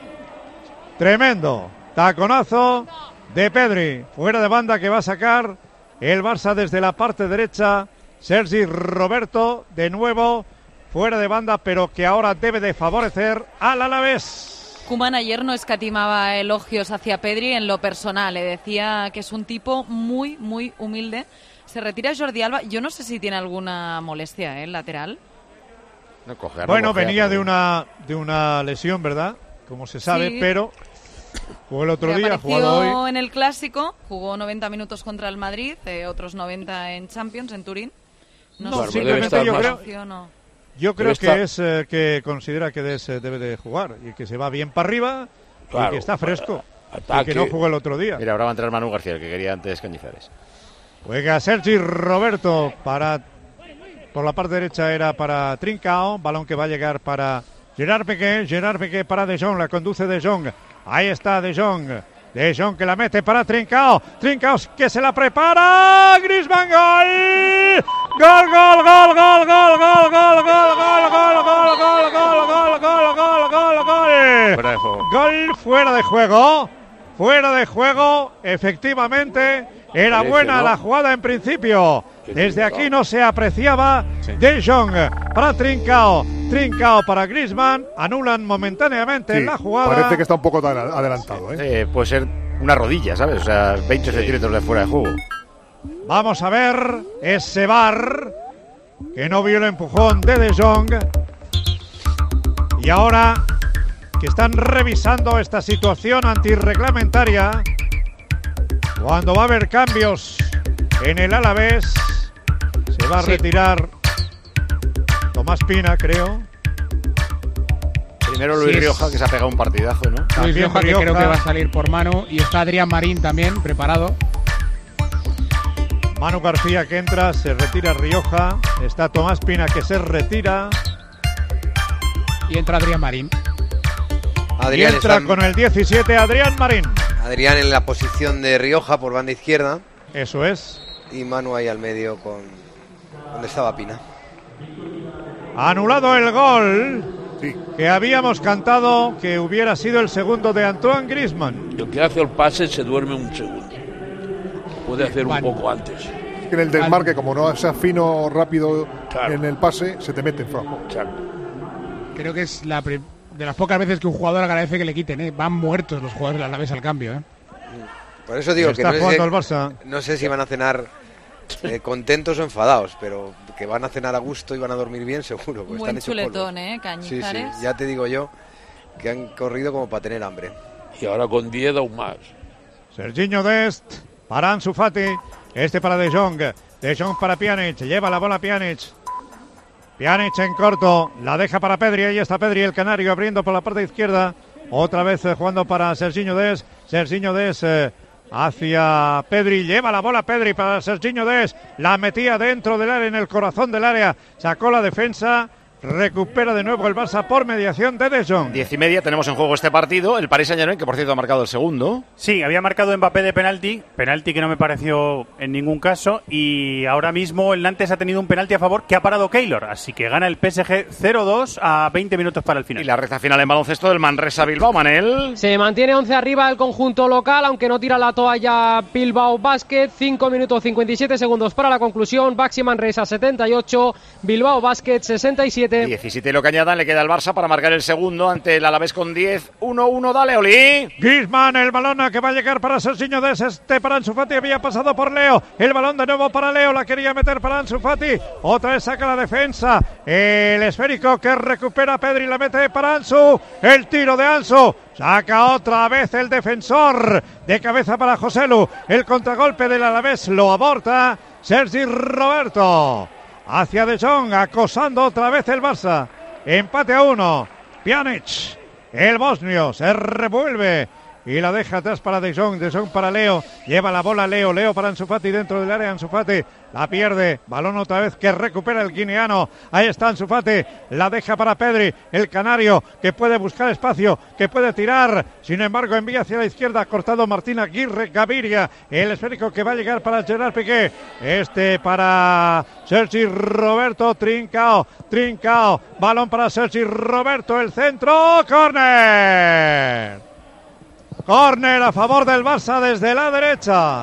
Tremendo. Taconazo de Pedri. Fuera de banda que va a sacar el Barça desde la parte derecha. Sergi Roberto de nuevo fuera de banda, pero que ahora debe de favorecer al Alavés.
Koeman ayer no escatimaba elogios hacia Pedri en lo personal. Le decía que es un tipo muy, muy humilde. Se retira Jordi Alba. Yo no sé si tiene alguna molestia, ¿eh? El lateral.
No, coger,
Bueno,
no coger,
venía
pero...
de una de una lesión, ¿verdad? Como se sabe,
Sí.
pero jugó el otro día, ha
Reapareció
jugado hoy.
en el Clásico, jugó noventa minutos contra el Madrid, eh, otros noventa en Champions, en Turín. No,
No,
sé
Bueno,
si
debe
simplemente
estar
yo
más-
creo,
o no.
yo creo
debe
que
estar-
es eh, que considera que des, eh, debe de jugar y que se va bien para arriba y
Claro,
que está fresco. Y
ataque.
que no jugó el otro día.
Mira, ahora va a entrar Manu García, el que quería antes Cañizares.
Juega Sergi Roberto para por la parte derecha era para Trincao, balón que va a llegar para Gerard Piqué, Gerard Piqué para De Jong, la conduce De Jong. Ahí está De Jong. De Jong que la mete para Trincao. Trincao que se la prepara. Griezmann, gol. Gol, gol, gol, gol, gol, gol, gol, gol, gol, gol, gol, gol, gol, gol, gol, gol, gol, gol.
Fuera de juego.
Gol fuera de juego. Fuera de juego, efectivamente. Era
Parece,
buena
¿no?
la jugada en principio. Desde aquí no se apreciaba.
Sí.
De Jong para Trincao. Trincao para Griezmann. Anulan momentáneamente
Sí,
la jugada.
parece que está un poco adela- adelantado, ¿eh?
Eh, puede ser una rodilla, ¿sabes? O sea, veinte centímetros de fuera de juego.
Vamos a ver ese VAR que no vio el empujón de De Jong. Y ahora que están revisando esta situación antirreglamentaria, cuando va a haber cambios en el Alavés, se va a
Sí.
retirar Tomás Pina, creo.
Primero Luis
Sí, es-
Rioja, que se ha pegado un partidazo, ¿no?
Luis
También
Rioja, que
Rioja.
creo que va a salir por mano. Y está Adrián Marín también, preparado.
Manu García que entra, se retira Rioja. Está Tomás Pina que se retira.
Y entra Adrián Marín.
Y
Adrián,
entra
está-
con el diecisiete Adrián Marín.
Adrián en la posición de Rioja por banda izquierda
Eso es.
y Manu ahí al medio con donde estaba Pina.
Anulado el gol
Sí.
que habíamos cantado que hubiera sido el segundo de Antoine Griezmann.
El que hace el pase se duerme un segundo. Puede hacer un
Vale.
poco antes.
Que en el desmarque, como no sea fino rápido
Claro.
en el pase, se te mete en fuego.
Exacto.
Creo que es la pri- de las pocas veces que un jugador agradece que le quiten. ¿eh? Van muertos los jugadores de la Alavés al cambio. ¿eh?
Por eso digo que
Está
no sé,
jugando el Barça.
no sé si van a cenar eh, contentos o enfadados, pero que van a cenar a gusto y van a dormir bien seguro. Pues
Buen
están hechos
chuletón,
polvo.
¿eh?
Sí, sí,
Cañizares.
ya te digo yo que han corrido como para tener hambre.
Y ahora con diez aún más.
Serginho Dest para Ansu Fati. Este para De Jong. De Jong para Pjanic. Lleva la bola Pjanic. Pjanic en corto. La deja para Pedri. Ahí está Pedri, el canario, abriendo por la parte izquierda. Otra vez eh, jugando para Serginho Dest. Serginho Dest eh, hacia Pedri. Lleva la bola Pedri para Serginho Dest. La metía dentro del área, en el corazón del área. Sacó la defensa. Recupera de nuevo el Barça por mediación de De Jong.
Diez y media tenemos en juego este partido. El Paris Saint-Germain, que por cierto ha marcado el segundo.
Sí, había marcado Mbappé de penalti. Penalti que no me pareció en ningún caso. Y ahora mismo el Nantes ha tenido un penalti a favor que ha parado Keylor. Así que gana el P S G cero dos a veinte minutos para el final.
Y la recta final en baloncesto del Manresa Bilbao, Manel.
Se mantiene once arriba el conjunto local, aunque no tira la toalla Bilbao Basket. cinco minutos cincuenta y siete segundos para la conclusión. Baxi Manresa setenta y ocho, Bilbao Basket sesenta y siete.
diecisiete y lo que añadan, le queda al Barça para marcar el segundo ante el Alavés con diez. uno uno, dale, Oli.
Griezmann, el balón que va a llegar para Serginho Dest, este para Ansu Fati, había pasado por Leo. El balón de nuevo para Leo, la quería meter para Ansu Fati. Otra vez saca la defensa. El esférico que recupera Pedri, la mete para Ansu. El tiro de Ansu. Saca otra vez el defensor de cabeza para Joselu. El contragolpe del Alavés lo aborta Sergi Roberto. Hacia De Jong, acosando otra vez el Barça. Empate a uno. Pjanic, el bosnio, se revuelve y la deja atrás para De Jong. De Jong para Leo. Lleva la bola Leo. Leo para Ansu Fati dentro del área. Ansu Fati la pierde. Balón otra vez que recupera el guineano. Ahí está Ansu Fati. La deja para Pedri, el canario, que puede buscar espacio, que puede tirar. Sin embargo, envía hacia la izquierda. Cortado Martín Aguirre Gaviria. El esférico que va a llegar para Gerard Piqué. Este para Sergi Roberto. Trincao. Trincao. Balón para Sergi Roberto. El centro. ¡Córner! Córner a favor del Barça desde la derecha.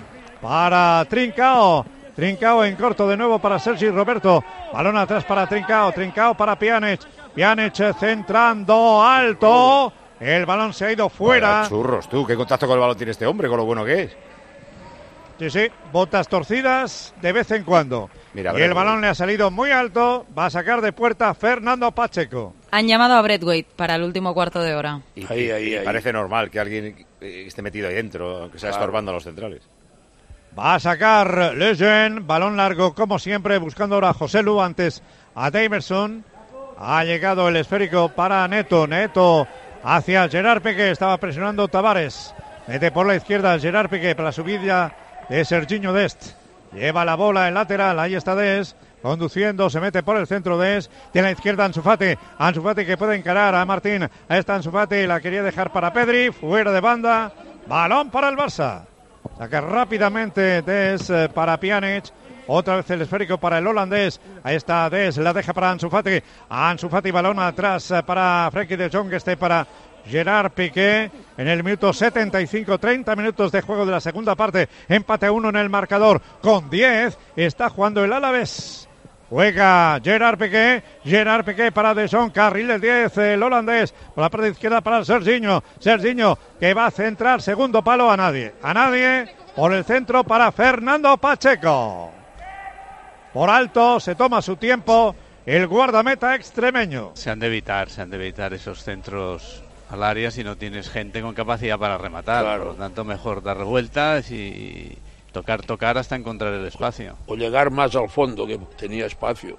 Para Trincao. Trincao en corto de nuevo para Sergi Roberto. Balón atrás para Trincao. Trincao para Pjanic. Pjanic centrando alto. El balón se ha ido fuera.
Vaya churros, tú. ¿Qué contacto con el balón tiene este hombre? Con lo bueno que es.
Sí, sí. Botas torcidas de vez en cuando. Mira, y el balón le ha salido muy alto. Va a sacar de puerta Fernando Pacheco.
Han llamado a Braithwaite para el último cuarto de hora.
Y, ahí, ahí, y ahí. Parece normal que alguien esté metido ahí dentro, que sea claro, estorbando a los centrales.
Va a sacar Lejeune, balón largo como siempre, buscando ahora a Joselu, antes a Daverson. Ha llegado el esférico para Neto. Neto hacia Gerard Piqué, estaba presionando Tavares. Mete por la izquierda Gerard Piqué para la subida de Serginho Dest. Lleva la bola en lateral, ahí está Dest. Conduciendo, se mete por el centro de Es. Tiene a la izquierda Ansu Fati. Ansu Fati que puede encarar a Martín. Ahí está Ansu Fati, la quería dejar para Pedri. Fuera de banda. Balón para el Barça. Saca rápidamente Des para Pjanic. Otra vez el esférico para el holandés. Ahí está Des, la deja para Ansu Fati. Ansu Fati, balón atrás para Frenkie de Jong. Este para Gerard Piqué en el minuto setenta y cinco, treinta minutos de juego de la segunda parte. Empate a uno en el marcador. Con diez está jugando el Alavés. Juega Gerard Piqué, Gerard Piqué para De Jong, carril del diez, el holandés, por la parte izquierda para Serginho, Serginho que va a centrar, segundo palo a nadie, a nadie, por el centro para Fernando Pacheco. Por alto, se toma su tiempo el guardameta extremeño.
Se han de evitar, se han de evitar esos centros al área si no tienes gente con capacidad para rematar, claro. Por lo tanto mejor dar vueltas y... Tocar, tocar hasta encontrar el espacio.
O llegar más al fondo, que tenía espacio.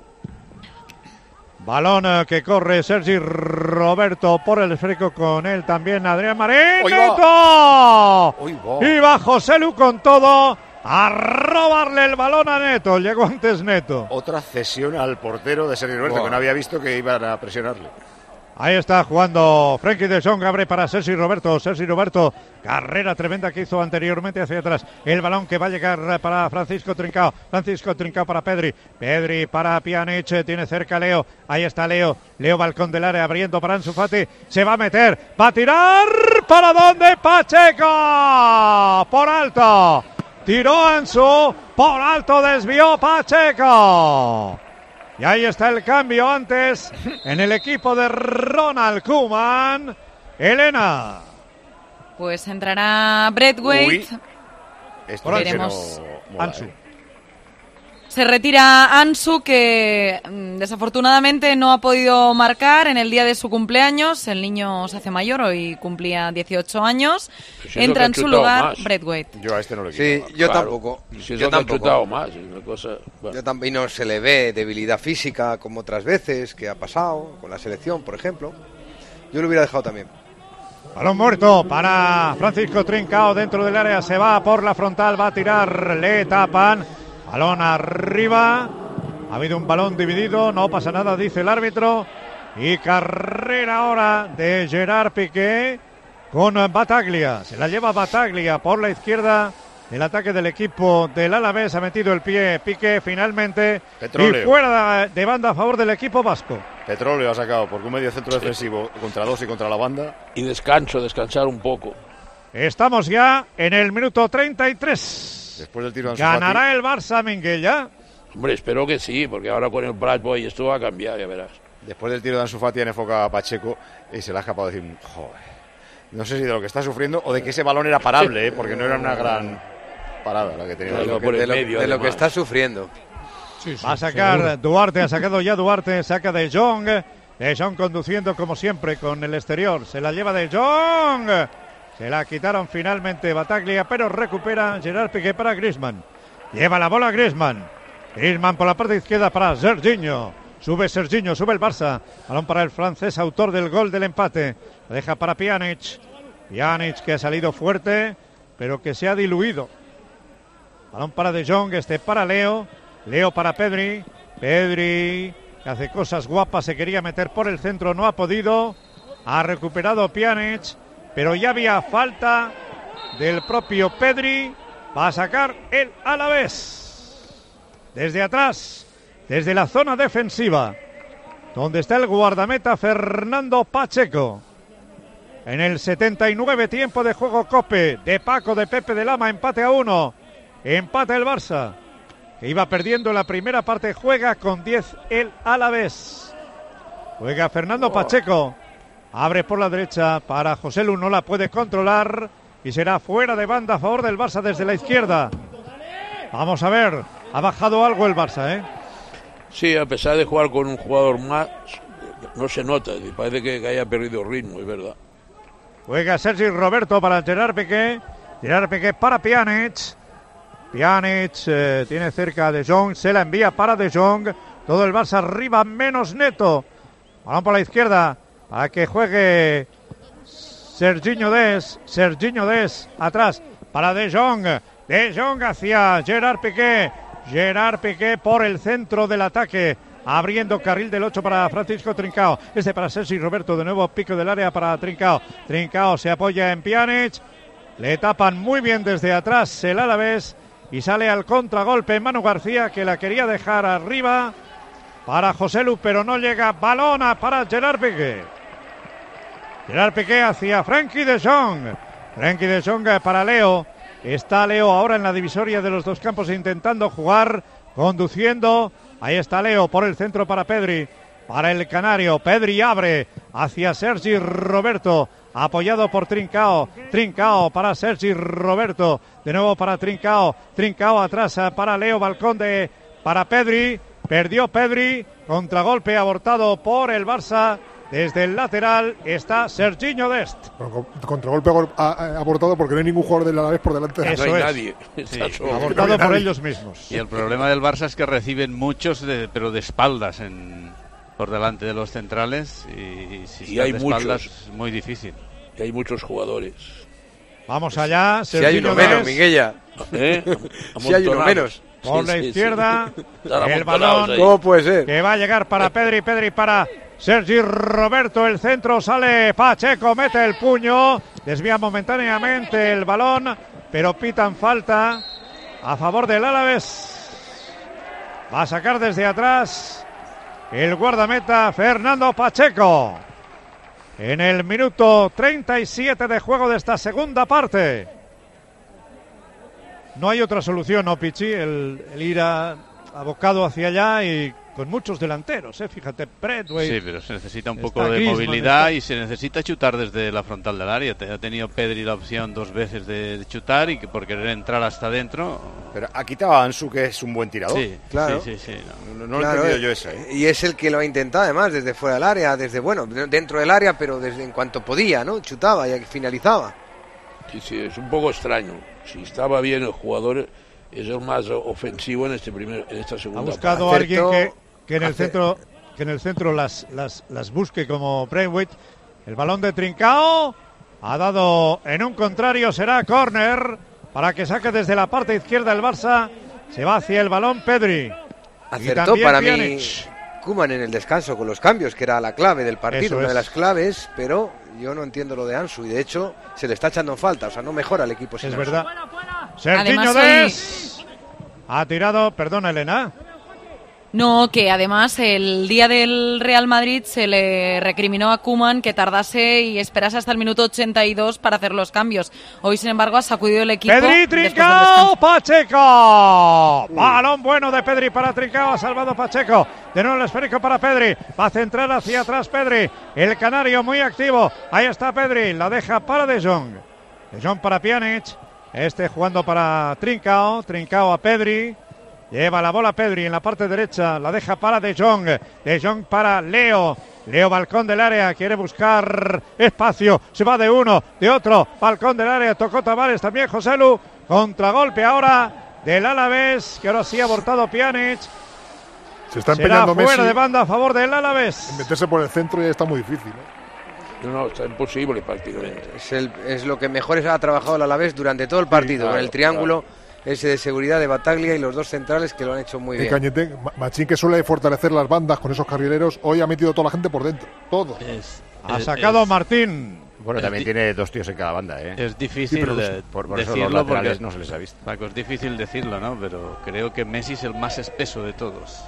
Balón que corre Sergi Roberto por el esférico, con él también Adrián Marín.
¡Neto!
Va. Y va Joselu con todo a robarle el balón a Neto. Llegó antes Neto.
Otra cesión al portero de Sergi Roberto, wow, que no había visto que iban a presionarle.
Ahí está jugando Frenkie de Jong, abre para Sergi Roberto, Sergi Roberto, carrera tremenda que hizo anteriormente hacia atrás, el balón que va a llegar para Francisco Trincao, Francisco Trincao para Pedri, Pedri para Pjanic, tiene cerca Leo, ahí está Leo, Leo balcón del área abriendo para Ansu Fati, se va a meter, va a tirar, ¿para dónde? Pacheco, por alto, tiró Ansu, por alto desvió Pacheco. Y ahí está el cambio antes en el equipo de Ronald Koeman. Elena.
Pues entrará Braithwaite.
Esto
veremos.
No mola,
Ansu.
¿eh?
Se retira Ansu, que mm, desafortunadamente no ha podido marcar en el día de su cumpleaños. El niño se hace mayor, hoy cumplía dieciocho años.
Si
Entra en su lugar
más.
Braithwaite.
Yo a este no lo
Sí,
quito.
yo
Claro.
tampoco.
Si
yo
eso que ha chutado
tampoco.
más, es una cosa... bueno.
Yo también no se le ve debilidad física como otras veces que ha pasado con la selección, por ejemplo. Yo lo hubiera dejado también.
Balón muerto para Francisco Trincao dentro del área, se va por la frontal, va a tirar, le tapan, balón arriba, ha habido un balón dividido, no pasa nada, dice el árbitro, y carrera ahora de Gerard Piqué con Bataglia, se la lleva Bataglia por la izquierda, el ataque del equipo del Alavés, ha metido el pie Piqué finalmente,
Petróleo.
y fuera de banda a favor del equipo vasco.
Petróleo ha sacado porque un medio centro defensivo contra dos y contra la banda.
Y descanso, descansar un poco.
Estamos ya en el minuto treinta y tres.
Después del tiro de Ansu Fati.
¿Ganará el Barça, Minguella?
Hombre, espero que sí, porque ahora con el Bright Boy esto va a cambiar, ya verás.
Después del tiro de Ansu Fati han enfocado a Pacheco y se le ha escapado decir, joder, no sé si de lo que está sufriendo o de que ese balón era parable, ¿eh? Porque no era una gran parada la que tenía.
De lo, que, de lo- de lo que está sufriendo.
Sí, sí,
Va a sacar
seguro.
Duarte, ha sacado ya Duarte, saca de Jong. De Jong conduciendo como siempre con el exterior. Se la lleva de Jong. Se la quitaron finalmente Bataglia, pero recupera Gerard Piqué para Griezmann. Lleva la bola Griezmann. Griezmann por la parte izquierda para Serginho. Sube Serginho, sube el Barça. Balón para el francés, autor del gol del empate. La deja para Pjanic. Pjanic que ha salido fuerte, pero que se ha diluido. Balón para De Jong, este para Leo. Leo para Pedri. Pedri que hace cosas guapas, se quería meter por el centro, no ha podido. Ha recuperado Pjanic, pero ya había falta del propio Pedri. Va a sacar el Alavés. Desde atrás, desde la zona defensiva, donde está el guardameta Fernando Pacheco. En el setenta y nueve, tiempo de juego Cope, de Paco, de Pepe de Lama, empate a uno. Empate el Barça, que iba perdiendo en la primera parte, juega con diez el Alavés. Juega Fernando Pacheco, abre por la derecha para José Lu, no la puede controlar y será fuera de banda a favor del Barça desde la izquierda. Vamos a ver, ha bajado algo el Barça, ¿eh?
Sí, a pesar de jugar con un jugador más, no se nota, y parece que, que haya perdido ritmo, es verdad.
Juega Sergi Roberto para Gerard Piqué, Gerard Piqué para Pjanic. Pjanic eh, tiene cerca a De Jong, se la envía para De Jong, todo el Barça arriba menos Neto. Balón por la izquierda para que juegue Serginho Dest, Serginho Dest atrás para De Jong, De Jong hacia Gerard Piqué, Gerard Piqué por el centro del ataque, abriendo carril del ocho para Francisco Trincao, este para Sergi Roberto, de nuevo pico del área para Trincao, Trincao se apoya en Pjanic, le tapan muy bien desde atrás el Alavés y sale al contragolpe Manu García, que la quería dejar arriba para José Lu, pero no llega. Balona para Gerard Piqué. Gerard Piqué hacia Frenkie de Jong. Frenkie de Jong para Leo. Está Leo ahora en la divisoria de los dos campos intentando jugar, conduciendo. Ahí está Leo por el centro para Pedri. Para el canario, Pedri abre hacia Sergi Roberto, apoyado por Trincao. Trincao para Sergi Roberto, de nuevo para Trincao. Trincao atrás para Leo, balcón de para Pedri. Perdió Pedri, contragolpe abortado por el Barça. Desde el lateral está Serginho Dest.
Bueno, contragolpe a- a- abortado porque no hay ningún jugador del Alavés por delante de
Eso
no hay
es.
nadie. Está
Sí.
solo.
Abortado
No hay
por
nadie.
ellos mismos.
Y el problema del Barça es que reciben muchos, de- pero de espaldas en, por delante de los centrales. Y si
Y
estás
hay
de espaldas
muchos.
es muy difícil.
Y hay muchos jugadores.
Vamos allá,
Si hay uno
Serginho
menos,
Dest.
Miguella.
¿Eh?
Si hay uno
Amontonados.
menos.
Por
Sí,
la
sí,
izquierda,
sí. Están
el
amontonados
balón
ahí.
¿Cómo puede ser?
que va a llegar para Pedri, Pedri para Sergi Roberto, el centro, sale Pacheco, mete el puño, desvía momentáneamente el balón, pero pitan falta a favor del Alavés. Va a sacar desde atrás el guardameta Fernando Pacheco. En el minuto treinta y siete de juego de esta segunda parte. No hay otra solución, ¿no, Pichi? El, el ir a- abocado hacia allá y con muchos delanteros, ¿eh? Fíjate, Braithwaite.
Sí, pero se necesita un poco de movilidad y se necesita chutar desde la frontal del área. Ha tenido Pedri la opción dos veces de chutar y que por querer entrar hasta adentro.
Pero ha quitado a Ansu, que es un buen tirador.
Sí,
claro.
Sí, sí, sí,
no no, no claro, lo he entendido yo eso. ¿eh?
Y es el que lo ha intentado además desde fuera del área, desde bueno, dentro del área, pero desde en cuanto podía, ¿no? Chutaba y finalizaba.
Sí, sí, es un poco extraño. Si estaba bien el jugador, es el más ofensivo en este primer, en esta segunda.
Ha buscado a alguien que, que en el centro, que en el centro las, las, las busque como Braithwaite. El balón de Trincao ha dado en un contrario, será córner para que saque desde la parte izquierda el Barça. Se va hacia el balón Pedri.
Acertó para Pjanic. mí Koeman en el descanso con los cambios, que era la clave del partido, Eso una es. de las claves, pero yo no entiendo lo de Ansu y de hecho se le está echando en falta, o sea, no mejora el equipo sin
Es
Ansu.
verdad. Serginho Dest ha tirado, perdona Elena.
No, que además el día del Real Madrid se le recriminó a Koeman que tardase y esperase hasta el minuto ochenta y dos para hacer los cambios. Hoy, sin embargo, ha sacudido el equipo.
Pedri, Trincao, Pacheco. Balón bueno de Pedri para Trincao, ha salvado Pacheco. De nuevo el esférico para Pedri. Va a centrar hacia atrás Pedri. El canario muy activo. Ahí está Pedri, la deja para De Jong. De Jong para Pjanic. Este jugando para Trincao. Trincao a Pedri. Lleva la bola Pedri en la parte derecha, la deja para De Jong, De Jong para Leo, Leo balcón del área, quiere buscar espacio, se va de uno, de otro, balcón del área, tocó Tavares también Joselu, contragolpe ahora del Alavés, que ahora sí ha abortado Pjanic.
Se está empeñando Messi.
Fuera de banda a favor del Alavés.
En meterse por el centro ya está muy difícil, ¿eh?
No, no, está imposible prácticamente.
Es, el, es lo que mejor ha trabajado el Alavés durante todo el partido, sí, claro, en el triángulo. Claro. Ese de seguridad de Bataglia y los dos centrales que lo han hecho muy bien.
Cañete, Machín, que suele fortalecer las bandas con esos carrileros, hoy ha metido toda la gente por dentro, todo.
Es, ha es, sacado es, Martín.
Bueno, también di- tiene dos tíos en cada banda, ¿eh?
Es difícil
sí,
de,
por, por
decirlo
eso los laterales
porque,
no se les ha visto.
Paco, es difícil decirlo, ¿no? Pero creo que Messi es el más espeso de todos.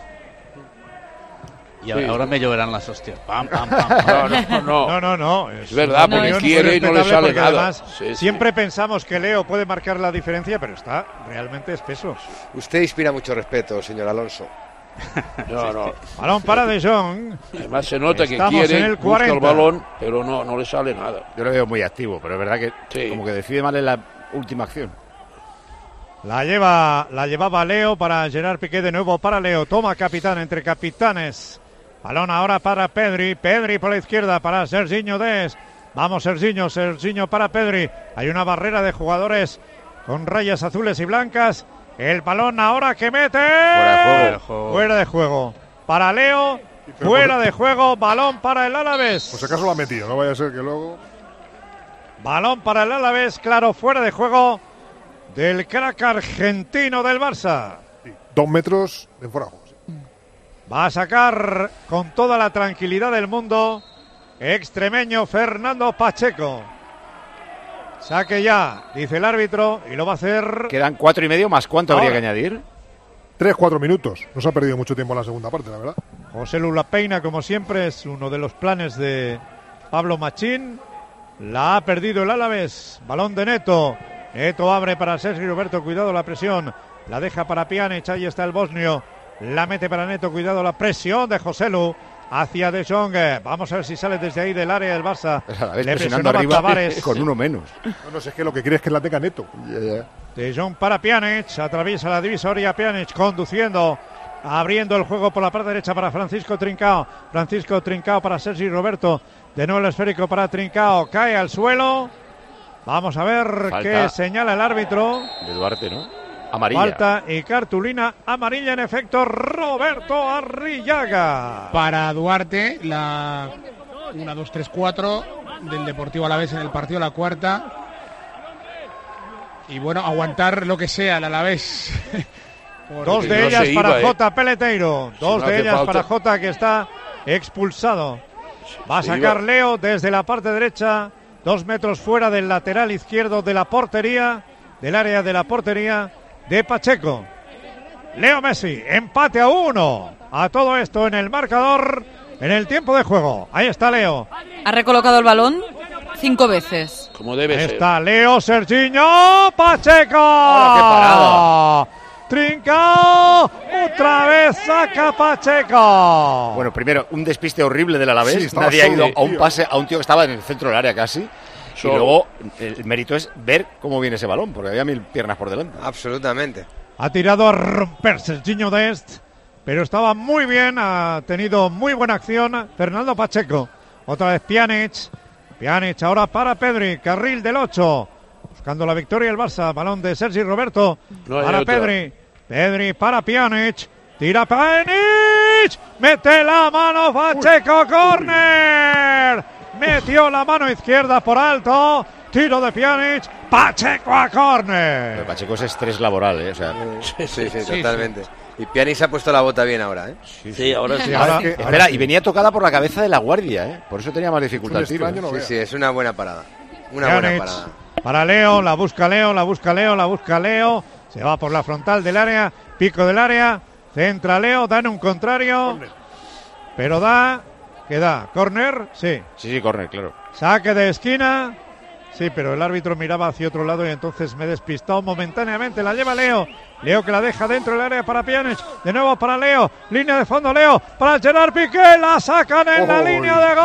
Y sí, ahora sí. me lloverán las hostias. Pam, pam, pam.
No, no, no.
no, no, no.
Es, es verdad, porque no, quiere y no le sale nada.
Además, sí, siempre sí. pensamos que Leo puede marcar la diferencia, pero está realmente espeso.
Usted inspira mucho respeto, señor Alonso.
No, no.
Balón para De Jong.
Además se nota que quiere, el busca el balón, pero no, no le sale nada.
Yo lo veo muy activo, pero es verdad que sí. como que decide mal en la última acción.
La lleva, la llevaba Leo para Gerard Piqué, de nuevo para Leo. Toma capitán entre capitanes. Balón ahora para Pedri, Pedri por la izquierda para Serginho Dest. Vamos Serginho, Serginho para Pedri. Hay una barrera de jugadores con rayas azules y blancas. El balón ahora que mete.
Fuera de juego.
Fuera de juego. Para Leo, fuera de juego. Balón para el Alavés.
Pues acaso lo ha metido, no vaya a ser que luego.
Balón para el Alavés, claro, fuera de juego del crack argentino del Barça.
Sí, dos metros de fuera de juego.
Va a sacar con toda la tranquilidad del mundo extremeño Fernando Pacheco. Saque ya, dice el árbitro, y lo va a hacer.
Quedan cuatro y medio más. ¿Cuánto
ahora
habría que añadir?
Tres, cuatro minutos. No se ha perdido mucho tiempo en la segunda parte, la verdad.
José Lula Peina, como siempre, es uno de los planes de Pablo Machín. La ha perdido el Alavés. Balón de Neto. Neto abre para Sergio Roberto. Cuidado la presión. La deja para Pjanic. Ahí está el bosnio. La mete para Neto, cuidado la presión de Joselu hacia De Jong. Vamos a ver si sale desde ahí del área del Barça.
Le presionó arriba Tavares con uno menos.
No, no sé, es que lo que quiere es que la tenga Neto.
Yeah, yeah.
De Jong para Pjanic, atraviesa la divisoria, Pjanic conduciendo, abriendo el juego por la parte derecha para Francisco Trincao. Francisco Trincao para Sergi Roberto. De nuevo el esférico para Trincao, cae al suelo. Vamos a ver Falta qué señala el árbitro.
De Duarte, ¿no? Amarilla.
Falta y cartulina amarilla en efecto. Roberto Arrillaga.
Para Duarte, la uno, dos, tres, cuatro del Deportivo Alavés en el partido, la cuarta. Y bueno, aguantar lo que sea el Alavés.
Dos de no ellas para iba, Jota eh. Peleteiro. Dos si no de ellas falta. Para Jota, que está expulsado. Va a sacar iba. Leo desde la parte derecha. Dos metros fuera del lateral izquierdo de la portería. Del área de la portería de Pacheco. Leo Messi, empate a uno. A todo esto en el marcador, en el tiempo de juego. Ahí está Leo.
Ha recolocado el balón cinco veces.
Como debe
Ahí
ser.
Está Leo, Serginho, Pacheco.
¡Hola, qué parada!
Trincao, otra vez saca Pacheco.
Bueno, primero, un despiste horrible del Alavés.
Sí,
Nadie ha ido
solo,
a un
tío.
pase a un tío que estaba en el centro del área casi.
Solo.
Y luego, el mérito es ver cómo viene ese balón, porque había mil piernas por delante.
Absolutamente.
Ha tirado a romper Serginho Dest, pero estaba muy bien, ha tenido muy buena acción Fernando Pacheco. Otra vez Pjanic. Pjanic ahora para Pedri, carril del ocho. Buscando la victoria el Barça, balón de Sergi Roberto.
No hay
para
otra.
Pedri. Pedri para Pjanic. Tira Pjanic. Mete la mano Pacheco, córner. Metió la mano izquierda por alto. Tiro de Pjanic. Pacheco a córner.
Pero Pacheco es estrés laboral, ¿eh? O sea,
Sí, sí, sí, totalmente. Y Pjanic se ha puesto la bota bien ahora, ¿eh?
Sí, ahora sí.
Ahora-
que-
espera, y venía tocada por la cabeza de la guardia, ¿eh? Por eso tenía más dificultad el
Es un
tiro.
extraño,
¿eh?
no
Sí,
veas.
sí, es una buena parada. Una buena
Pjanic
parada.
para Leo, la busca Leo, la busca Leo, la busca Leo. Se va por la frontal del área, pico del área. Centra Leo, da en un contrario. Pero da, ¿qué da? ¿Corner? Sí.
Sí, sí, córner, claro.
Saque de esquina. Sí, pero el árbitro miraba hacia otro lado y entonces me he despistado momentáneamente. La lleva Leo. Leo que la deja dentro del área para Pjanic. De nuevo para Leo. Línea de fondo Leo. Para Gerard Piqué. La sacan en la
¡Oy!
línea de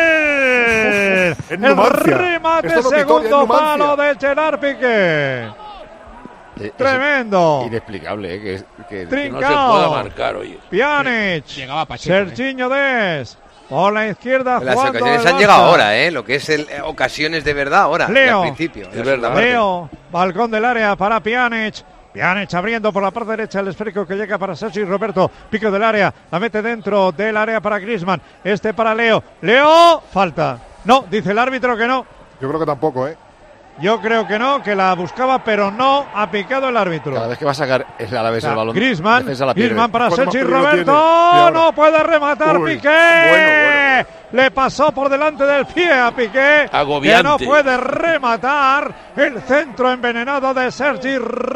gol.
En
El
Numancia.
remate
Esto no pitó,
segundo
en Numancia.
palo de Gerard Piqué.
Eh, es
Tremendo.
Inexplicable, ¿eh? Que, que-
Que no se
Trincao.
pueda marcar, oye.
Pjanic.
Llegaba Pacheco. ¿eh?
Serginho Dest. Por la izquierda.
Las
jugando
ocasiones
el
han llegado
Barça.
ahora, ¿eh? Lo que es el, eh, ocasiones de verdad ahora.
Leo.
Al principio.
Es
en la
verdad.
segunda parte.
Leo, balcón del área para Pjanic. Pjanic abriendo por la parte derecha el esférico que llega para Sergi Roberto. Pico del área, la mete dentro del área para Griezmann. Este para Leo. Leo, falta. No, dice el árbitro que no.
Yo creo que tampoco, ¿eh?
Yo creo que no, que la buscaba, pero no ha picado el árbitro.
cada vez que va a sacar el Alavés el balón,
Griezmann,
defensa la pierde.
Griezmann para
Cuando más
Sergi
peligro
Roberto.
tiene. Y ahora.
No puede rematar
Uy,
Piqué.
bueno, bueno.
Le pasó por delante del pie a Piqué.
Agobiante.
Que no puede rematar el centro envenenado de Sergi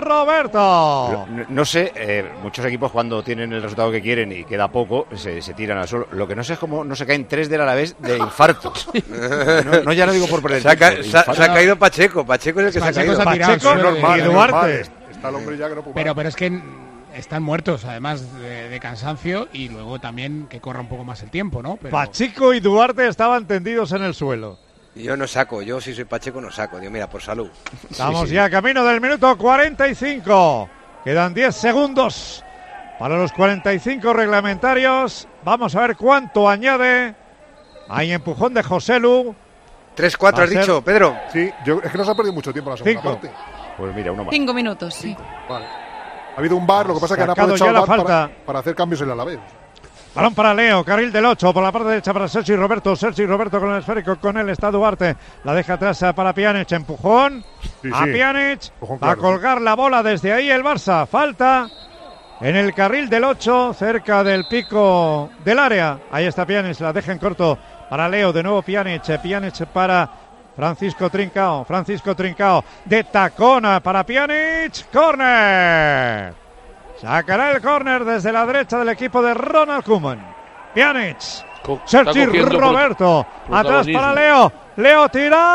Roberto.
No, no sé, eh, muchos equipos cuando tienen el resultado que quieren y queda poco, se, se tiran al suelo. Lo que no sé es cómo no se caen tres del Alavés de infarto. No, no, ya no digo por perder
Se ha, ca-
tiempo,
se ha-
infarto.
se ha caído Pacheco. Pacheco es el que se ha
Pacheco
caído.
se ha tirado al
Pacheco
suelo.
normal,
y
es
Duarte.
normal. Está el hombre ya que no puede
Pero,
parar.
pero es que están muertos, además de, de cansancio, y luego también que corra un poco más el tiempo, ¿no? Pero
Pacheco y Duarte estaban tendidos en el suelo.
Yo no saco. Yo si soy Pacheco no saco. Digo, mira, por salud.
Estamos
Sí, sí.
ya camino del minuto cuarenta y cinco. Quedan diez segundos para los cuarenta y cinco reglamentarios. Vamos a ver cuánto añade. Hay empujón de Joselu.
tres cuatro
Va a
has
ser-
dicho, Pedro.
Sí, yo, es que nos ha perdido mucho tiempo en la segunda
Cinco.
parte.
Pues mira, uno más.
Cinco minutos, sí.
Vale. Ha habido un bar, lo que pasa es que han
Sacado
aprovechado
ya la
el bar para,
falta.
para hacer cambios en el Alavés.
Balón para Leo, carril del ocho, por la parte derecha para Sergi Roberto. Sergi Roberto con el esférico, con él está Duarte. La deja atrás para Pjanic, empujón.
Sí,
a
sí.
Pjanic,
Empujón
va a
claro,
colgar la bola desde ahí el Barça. Falta en el carril del ocho, cerca del pico del área. Ahí está Pjanic, la deja en corto para Leo. De nuevo Pjanic, Pjanic para Francisco Trincao. Francisco Trincao de tacona para Pjanic. ¡Córner! Sacará el córner desde la derecha del equipo de Ronald Koeman. Pjanic.
Co- está
Sergi
cogiendo
Roberto.
pro-
Atrás
protagonismo.
para Leo. Leo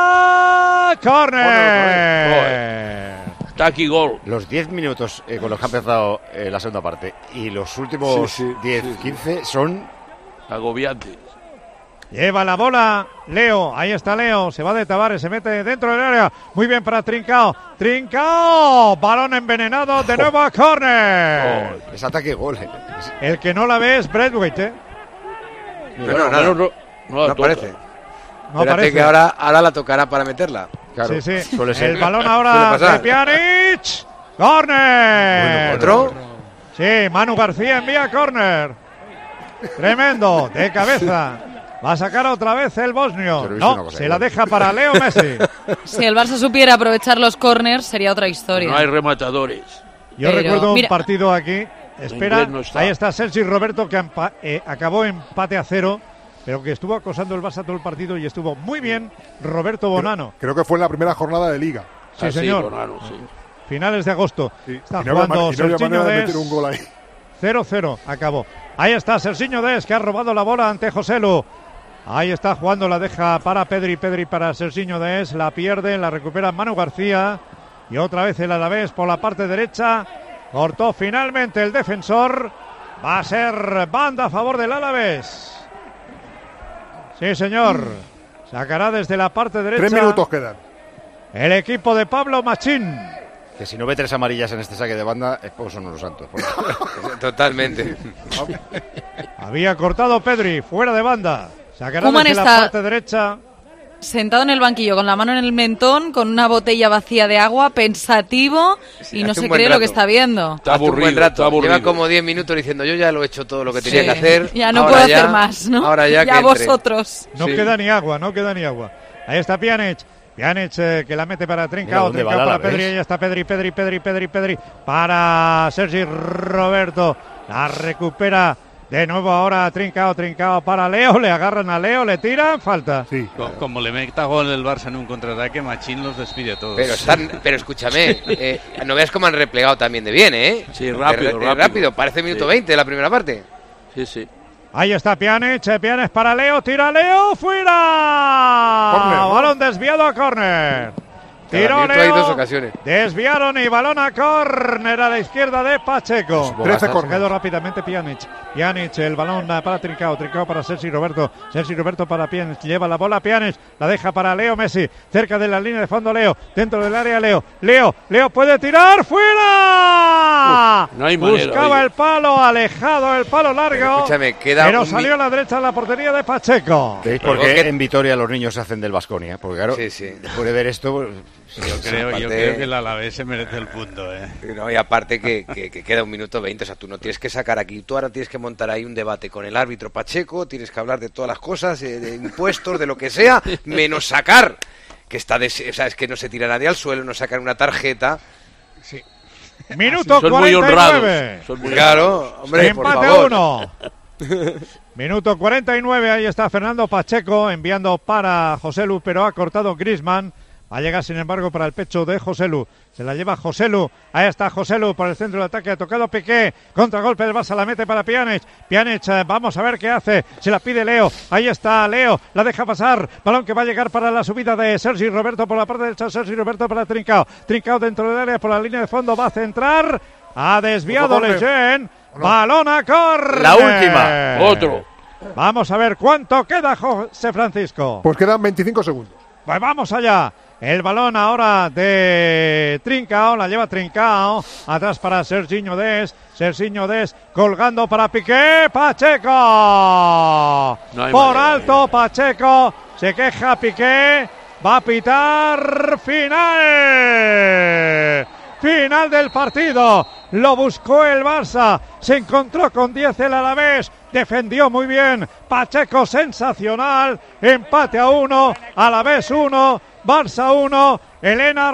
tira.
Córner
Córner.
Está aquí gol.
Los diez minutos eh, con los que ha empezado eh, la segunda parte y los últimos
Sí, sí,
diez,
sí, sí.
quince son...
Agobiante.
Lleva la bola Leo, ahí está Leo, se va de Tavares, se mete dentro del área, muy bien para Trincao, Trincao, balón envenenado, de nuevo a córner.
Oh, es ataque gol. eh. Es-
El que no la ve es Braithwaite, ¿eh?
No, no, nada.
no, no, no la
No
toca.
aparece.
No
Espérate
aparece.
que ahora, ahora la tocará para meterla.
claro,
Sí, sí,
suele ser.
el balón ahora
Suele
de
pasar.
Pjanic, córner.
¿Otro?
Sí, Manu García envía córner. Tremendo, de cabeza. Va a sacar otra vez el bosnio.
Pero he visto una
No,
cosa
se
igual.
la deja para Leo Messi.
Si el Barça supiera aprovechar los corners, sería otra historia.
No hay rematadores.
Yo
Pero,
recuerdo un
mira-
partido aquí. Espera,
inglés no está.
ahí está Sergi Roberto que empa- eh, acabó empate a cero, pero que estuvo acosando el Barça todo el partido y estuvo muy bien Roberto Bonano.
Creo que fue en la primera jornada de Liga.
Sí,
Así,
señor.
Bonano, sí.
Finales de agosto.
Sí.
Está
Y no había
jugando
man- y no había
Serginho
manera de
Dest.
meter un gol ahí.
cero cero, acabó. Ahí está Serginho Dest, que ha robado la bola ante Joselu. Ahí está jugando, la deja para Pedri, Pedri para Serginho Dest, la pierde, la recupera Manu García. Y otra vez el Alavés por la parte derecha. Cortó finalmente el defensor. Va a ser banda a favor del Alavés. Sí, señor. Sacará desde la parte derecha.
Tres minutos quedan.
El equipo de Pablo Machín.
Que si no ve tres amarillas en este saque de banda, es pocos son los santos.
Totalmente.
Había cortado Pedri, fuera de banda. Sacará
Koeman
desde
está
la parte derecha.
Sentado en el banquillo con la mano en el mentón, con una botella vacía de agua, pensativo,
Sí,
y no
hace
se
un buen
cree
rato.
lo que está viendo.
Está
Hace un buen
aburrido,
rato.
está aburrido.
Lleva como diez minutos diciendo, yo ya lo he hecho todo lo que tenía
Sí,
que hacer.
ya no
ahora
puedo
ya-
hacer más, ¿no?
Ahora ya,
Ya
que entre.
vosotros.
No
Sí.
queda ni agua, no queda ni agua. Ahí está Pjanic. Pjanic eh, que la mete para
Mira
Trincao,
dónde va
Trincao
la
para Pedri,
Alavés.
ahí está Pedri, Pedri, Pedri, Pedri, Pedri, para Sergi Roberto, la recupera de nuevo ahora Trincao, Trincao para Leo, le agarran a Leo, le tiran, falta.
Sí.
Co- Como le meta gol el Barça en un contraataque, Machín los despide a todos.
Pero están, pero escúchame, eh, no veas cómo han replegado también de bien, ¿eh?
Sí, rápido,
Eh,
rápido.
parece minuto
Sí.
veinte de la primera parte.
Sí, sí.
Ahí está Pjanic, eh, Pjanic para Leo, tira Leo, fuera.
Córner, ¿no?
Balón desviado a córner.
Cada
Tiró
minuto hay
Leo,
dos ocasiones.
desviaron y balón a córner a la izquierda de Pacheco.
trece
Se
córneres.
quedó rápidamente Pjanic. Pjanic, el balón eh, para Trincao, Trincao para Sergi Roberto. Sergi Roberto para Pjanic, lleva la bola Pjanic, la deja para Leo Messi. Cerca de la línea de fondo Leo, dentro del área Leo. Leo, Leo puede tirar, fuera.
Uf, no hay manera,
Buscaba
oye.
el palo, alejado el palo largo.
Escúchame, queda
pero
un
salió
mi-
a la derecha de la portería de Pacheco.
¿Veis
Pero
por qué
que-
en Vitoria los niños se hacen del Baskonia? Porque claro,
Sí, sí.
después de ver esto, pues,
Yo creo, yo
aparte-
creo que el Alavés se merece el punto, ¿eh?
No, y aparte que, que- que queda un minuto veinte, o sea, tú no tienes que sacar aquí, tú ahora tienes que montar ahí un debate con el árbitro Pacheco, tienes que hablar de todas las cosas, eh, de impuestos, de lo que sea, menos sacar, que está des- o sea, es que no se tira nadie al suelo, no sacar una tarjeta.
Minuto
Son muy
cuarenta y nueve.
honrados. Son muy
Claro, hombre, por
Empate a
favor.
uno. Minuto cuarenta y nueve, ahí está Fernando Pacheco enviando para Joselu, pero ha cortado Griezmann. Va a llegar, sin embargo, para el pecho de Joselu. Se la lleva Joselu. Ahí está Joselu por el centro de ataque. Ha tocado Piqué. Contragolpe del Barça. La mete para Pjanic. Pjanic, eh, vamos a ver qué hace. Se la pide Leo. Ahí está Leo. La deja pasar. Balón que va a llegar para la subida de Sergi Roberto por la parte derecha. Sergi Roberto para Trincao. Trincao dentro del área por la línea de fondo. Va a centrar. Ha desviado
Otro córner.
Lejeune. Balón a córner.
La última.
Otro.
Vamos a ver cuánto queda, José Francisco.
Pues quedan veinticinco segundos.
Pues vamos allá. El balón ahora de Trincao, la lleva Trincao, atrás para Sergiño Dest, Sergiño Dest colgando para Piqué, Pacheco.
No hay
Por
manera,
alto Pacheco, se queja Piqué, va a pitar final. Final del partido, lo buscó el Barça, se encontró con diez el Alavés, defendió muy bien, Pacheco sensacional, empate a uno, Alavés uno, Barça uno, Elena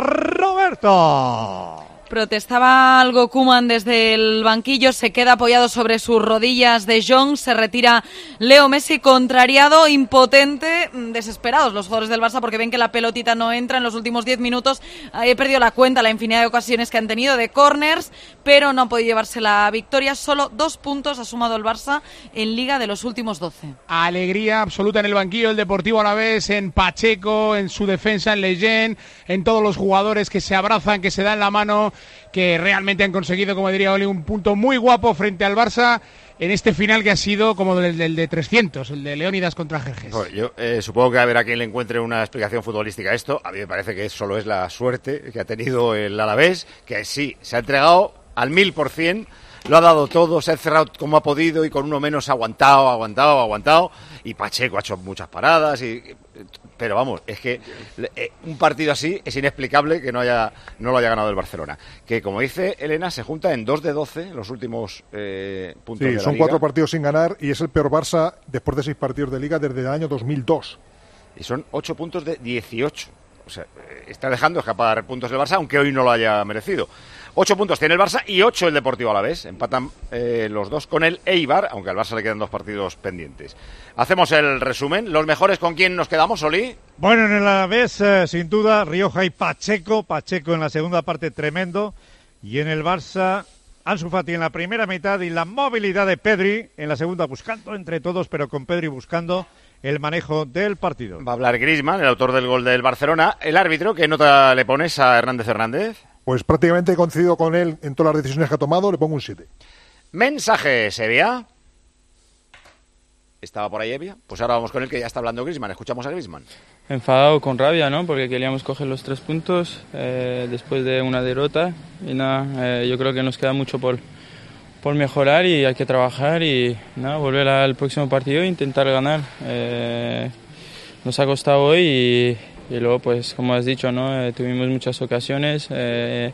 Roberto.
Protestaba algo Koeman desde el banquillo, se queda apoyado sobre sus rodillas de Jong, se retira Leo Messi contrariado, impotente, desesperados los jugadores del Barça porque ven que la pelotita no entra en los últimos diez minutos. He perdido la cuenta, la infinidad de ocasiones que han tenido de corners, pero no han podido llevarse la victoria. Solo dos puntos ha sumado el Barça en Liga de los últimos doce.
Alegría absoluta en el banquillo del Deportivo Alavés, en Pacheco, en su defensa, en Lejeune, en todos los jugadores que se abrazan, que se dan la mano, que realmente han conseguido, como diría Oli, un punto muy guapo frente al Barça en este final que ha sido como el del de trescientos, el de Leónidas contra Jerjes.
Bueno, yo eh, supongo que a ver a quien le encuentre una explicación futbolística a esto. A mí me parece que solo es la suerte que ha tenido el Alavés, que sí, se ha entregado al mil por cien, lo ha dado todo, se ha encerrado como ha podido y con uno menos ha aguantado, aguantado, aguantado. Y Pacheco ha hecho muchas paradas y... Pero vamos, es que eh, un partido así es inexplicable que no haya no lo haya ganado el Barcelona. Que, como dice Elena, se junta en dos de doce los últimos eh, puntos
Sí,
de la
son
Liga.
cuatro partidos sin ganar y es el peor Barça después de seis partidos de Liga desde el año dos mil dos.
Y son ocho puntos de dieciocho. O sea, eh, está dejando escapar puntos del Barça, aunque hoy no lo haya merecido. Ocho puntos tiene el Barça y ocho el Deportivo Alavés. Empatan eh, los dos con el Eibar, aunque al Barça le quedan dos partidos pendientes. Hacemos el resumen. ¿Los mejores con quién nos quedamos, Oli?
Bueno, en el Alavés, eh, sin duda, Rioja y Pacheco. Pacheco en la segunda parte tremendo. Y en el Barça, Ansu Fati en la primera mitad y la movilidad de Pedri en la segunda, buscando entre todos, pero con Pedri buscando el manejo del partido.
Va a hablar Griezmann, el autor del gol del Barcelona. El árbitro, ¿qué nota le pones a Hernández Hernández?
Pues prácticamente he coincidido con él en todas las decisiones que ha tomado, le pongo un siete.
Mensaje, Sevilla. ¿Estaba por ahí Evia? Pues ahora vamos con el que ya está hablando Griezmann. Escuchamos a Griezmann.
Enfadado, con rabia, ¿no? Porque queríamos coger los tres puntos eh, después de una derrota. Y nada, eh, yo creo que nos queda mucho por, por mejorar y hay que trabajar y nada, volver al próximo partido e intentar ganar. Eh, nos ha costado hoy y, y luego, pues, como has dicho, ¿no? Eh, tuvimos muchas ocasiones. Eh,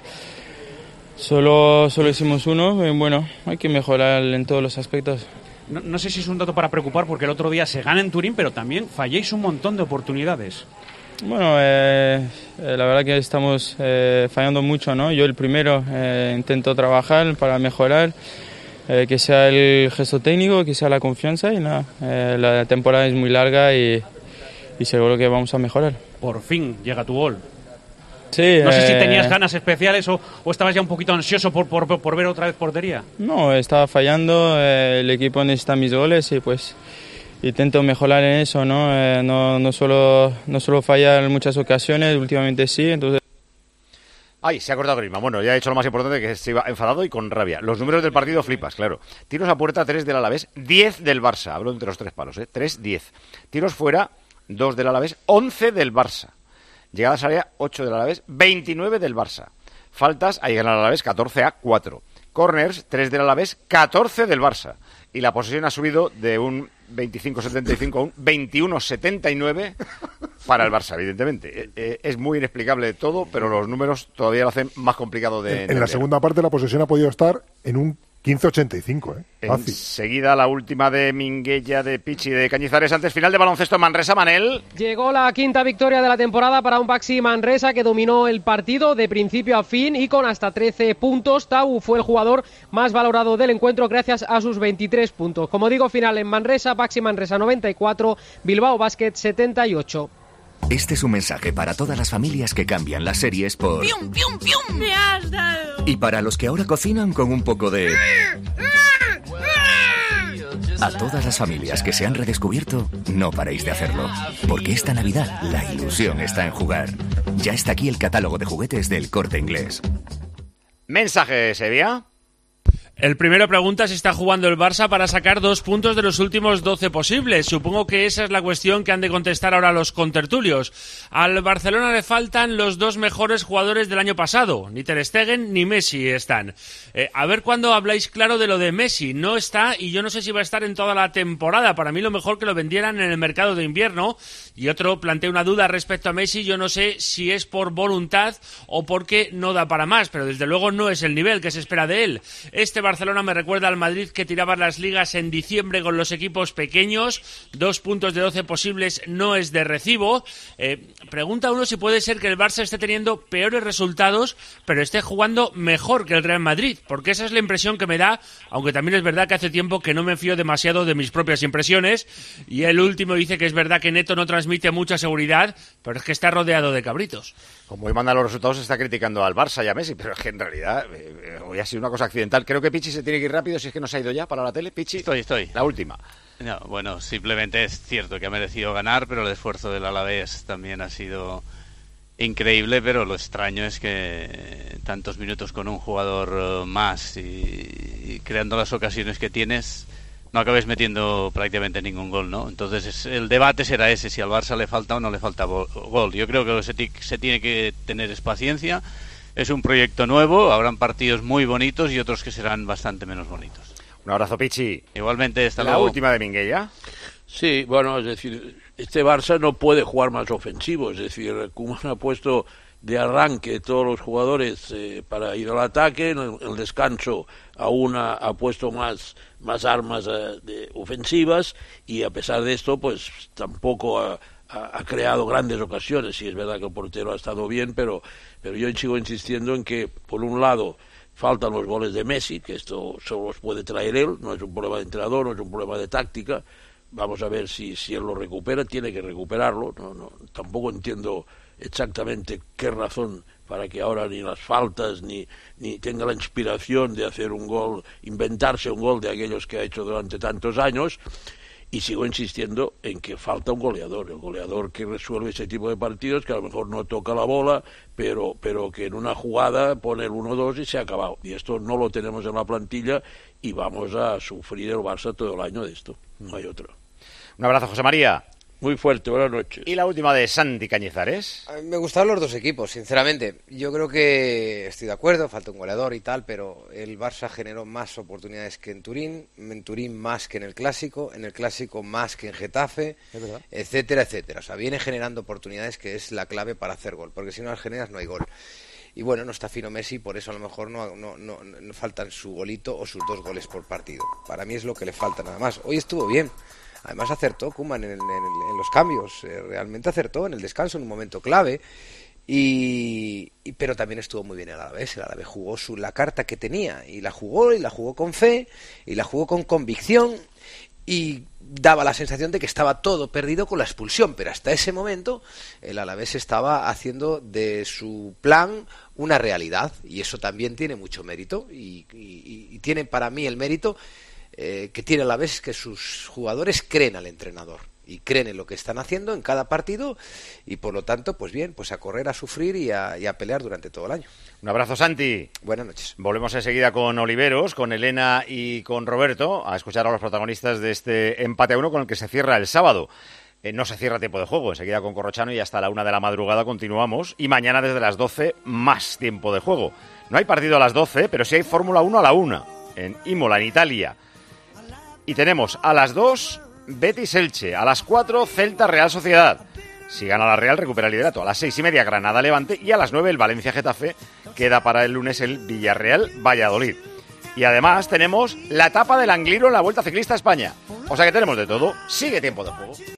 solo, solo hicimos uno. Y bueno, hay que mejorar en todos los aspectos.
No, no sé si es un dato para preocupar porque el otro día se gana en Turín, pero también falléis un montón de oportunidades.
Bueno, eh, eh, la verdad que estamos eh, fallando mucho, ¿no? Yo el primero eh, intento trabajar para mejorar, eh, que sea el gesto técnico, que sea la confianza y nada, eh, la temporada es muy larga y, y seguro que vamos a mejorar.
Por fin llega tu gol.
Sí,
no sé
eh,
si tenías ganas especiales o, o estabas ya un poquito ansioso por, por, por ver otra vez portería.
No, estaba fallando, eh, el equipo necesita mis goles y pues intento mejorar en eso, ¿no? Eh, no, no solo no solo fallar en muchas ocasiones, últimamente sí, entonces...
Ay, se ha cortado Griezmann. Bueno, ya he dicho lo más importante, que se iba enfadado y con rabia. Los números del partido flipas, claro. Tiros a puerta, tres del Alavés, diez del Barça. Hablo entre los tres palos, ¿eh? tres diez. Tiros fuera, dos del Alavés, once del Barça. Llegadas a área, ocho del Alavés, veintinueve del Barça. Faltas, ahí gana el Alavés, catorce a cuatro. Corners, tres del Alavés, catorce del Barça. Y la posesión ha subido de un veinticinco setenta y cinco a un veintiuno setenta y nueve para el Barça, evidentemente. Eh, es muy inexplicable todo, pero los números todavía lo hacen más complicado de entender.
En la segunda parte la posesión ha podido estar en un quince ochenta y cinco, ¿eh? Fácil.
Enseguida la última de Minguella, de Pichi, de Cañizares. Antes final de baloncesto en Manresa, Manel.
Llegó la quinta victoria de la temporada para un Baxi Manresa que dominó el partido de principio a fin y con hasta trece puntos. Tau fue el jugador más valorado del encuentro gracias a sus veintitrés puntos. Como digo, final en Manresa, Baxi Manresa noventa y cuatro, Bilbao Basket setenta y ocho.
Este es un mensaje para todas las familias que cambian las series por...
¡Pium, pium, pium! ¡Me has dado!
Y para los que ahora cocinan con un poco de... A todas las familias que se han redescubierto, no paréis de hacerlo. Porque esta Navidad la ilusión está en jugar. Ya está aquí el catálogo de juguetes del Corte Inglés.
Mensaje, Sevilla.
El primero pregunta si está jugando el Barça para sacar dos puntos de los últimos doce posibles. Supongo que esa es la cuestión que han de contestar ahora los contertulios. Al Barcelona le faltan los dos mejores jugadores del año pasado. Ni Ter Stegen ni Messi están. Eh, a ver cuándo habláis claro de lo de Messi. No está y yo no sé si va a estar en toda la temporada. Para mí lo mejor que lo vendieran en el mercado de invierno. Y otro plantea una duda respecto a Messi. Yo no sé si es por voluntad o porque no da para más. Pero desde luego no es el nivel que se espera de él. Este Barcelona me recuerda al Madrid que tiraba las ligas en diciembre con los equipos pequeños. Dos puntos de doce posibles no es de recibo. Eh, pregunta uno si puede ser que el Barça esté teniendo peores resultados, pero esté jugando mejor que el Real Madrid, porque esa es la impresión que me da, aunque también es verdad que hace tiempo que no me fío demasiado de mis propias impresiones. Y el último dice que es verdad que Neto no transmite mucha seguridad, pero es que está rodeado de cabritos.
Como hoy manda los resultados, se está criticando al Barça y a Messi, pero es que en realidad eh, hoy ha sido una cosa accidental. Creo que Pichi se tiene que ir rápido, si es que no se ha ido ya para la tele. Pichi,
estoy, estoy.
La última.
No, bueno, simplemente es cierto que ha merecido ganar, pero el esfuerzo del Alavés también ha sido increíble, pero lo extraño es que tantos minutos con un jugador más y, y creando las ocasiones que tienes, no acabes metiendo prácticamente ningún gol, ¿no? Entonces es, el debate será ese, si al Barça le falta o no le falta gol. Yo creo que lo que se, t- se tiene que tener es paciencia. Es un proyecto nuevo, habrán partidos muy bonitos y otros que serán bastante menos bonitos.
Un abrazo, Pichi.
Igualmente, hasta
La
luego.
última de Minguella.
Sí, bueno, es decir, este Barça no puede jugar más ofensivo, es decir, Koeman ha puesto de arranque todos los jugadores eh, para ir al ataque, en el, el descanso aún ha, ha puesto más, más armas eh, de, ofensivas y a pesar de esto, pues tampoco ha, ha, ha creado grandes ocasiones. Sí, es verdad que el portero ha estado bien, pero, pero yo sigo insistiendo en que, por un lado, faltan los goles de Messi, que esto solo los puede traer él, no es un problema de entrenador, no es un problema de táctica. Vamos a ver si, si él lo recupera, tiene que recuperarlo. No, no, tampoco entiendo exactamente qué razón para que ahora ni las faltas ni, ni tenga la inspiración de hacer un gol, inventarse un gol de aquellos que ha hecho durante tantos años. Y sigo insistiendo en que falta un goleador, el goleador que resuelve ese tipo de partidos, que a lo mejor no toca la bola, pero, pero que en una jugada pone el uno dos y se ha acabado. Y esto no lo tenemos en la plantilla y vamos a sufrir el Barça todo el año de esto. No hay otro.
Un abrazo, José María.
Muy fuerte, buenas noches.
Y la última de Santi Cañizares.
A mí me gustaron los dos equipos, sinceramente. Yo creo que estoy de acuerdo, falta un goleador y tal, pero el Barça generó más oportunidades que en Turín, en Turín más que en el Clásico, en el Clásico más que en Getafe, etcétera, etcétera. O sea, viene generando oportunidades, que es la clave para hacer gol, porque si no las generas no hay gol. Y bueno, no está fino Messi, por eso a lo mejor no, no, no, no faltan su golito o sus dos goles por partido. Para mí es lo que le falta nada más. Hoy estuvo bien. Además acertó Koeman en, en, en los cambios, eh, realmente acertó en el descanso en un momento clave, y, y pero también estuvo muy bien el Alavés. El Alavés jugó su, la carta que tenía, y la jugó, y la jugó con fe, y la jugó con convicción, y daba la sensación de que estaba todo perdido con la expulsión, pero hasta ese momento el Alavés estaba haciendo de su plan una realidad, y eso también tiene mucho mérito, y, y, y tiene para mí el mérito Eh, que tiene a la vez que sus jugadores creen al entrenador y creen en lo que están haciendo en cada partido, y por lo tanto, pues bien, pues a correr, a sufrir y a, y a pelear durante todo el año.
Un abrazo, Santi.
Buenas noches.
Volvemos enseguida con Oliveros, con Elena y con Roberto a escuchar a los protagonistas de este empate a uno con el que se cierra el sábado. Eh, no se cierra tiempo de juego, enseguida con Corrochano y hasta la una de la madrugada continuamos, y mañana desde las doce más tiempo de juego. No hay partido a las doce, pero sí hay Fórmula uno a la una en Imola, en Italia. Y tenemos a las dos Betis Elche, a las cuatro Celta Real Sociedad. Si gana la Real recupera el liderato. A las seis y media Granada Levante y a las nueve el Valencia Getafe. Queda para el lunes el Villarreal Valladolid. Y además tenemos la etapa del Angliru en la Vuelta Ciclista a España. O sea que tenemos de todo. Sigue tiempo de juego.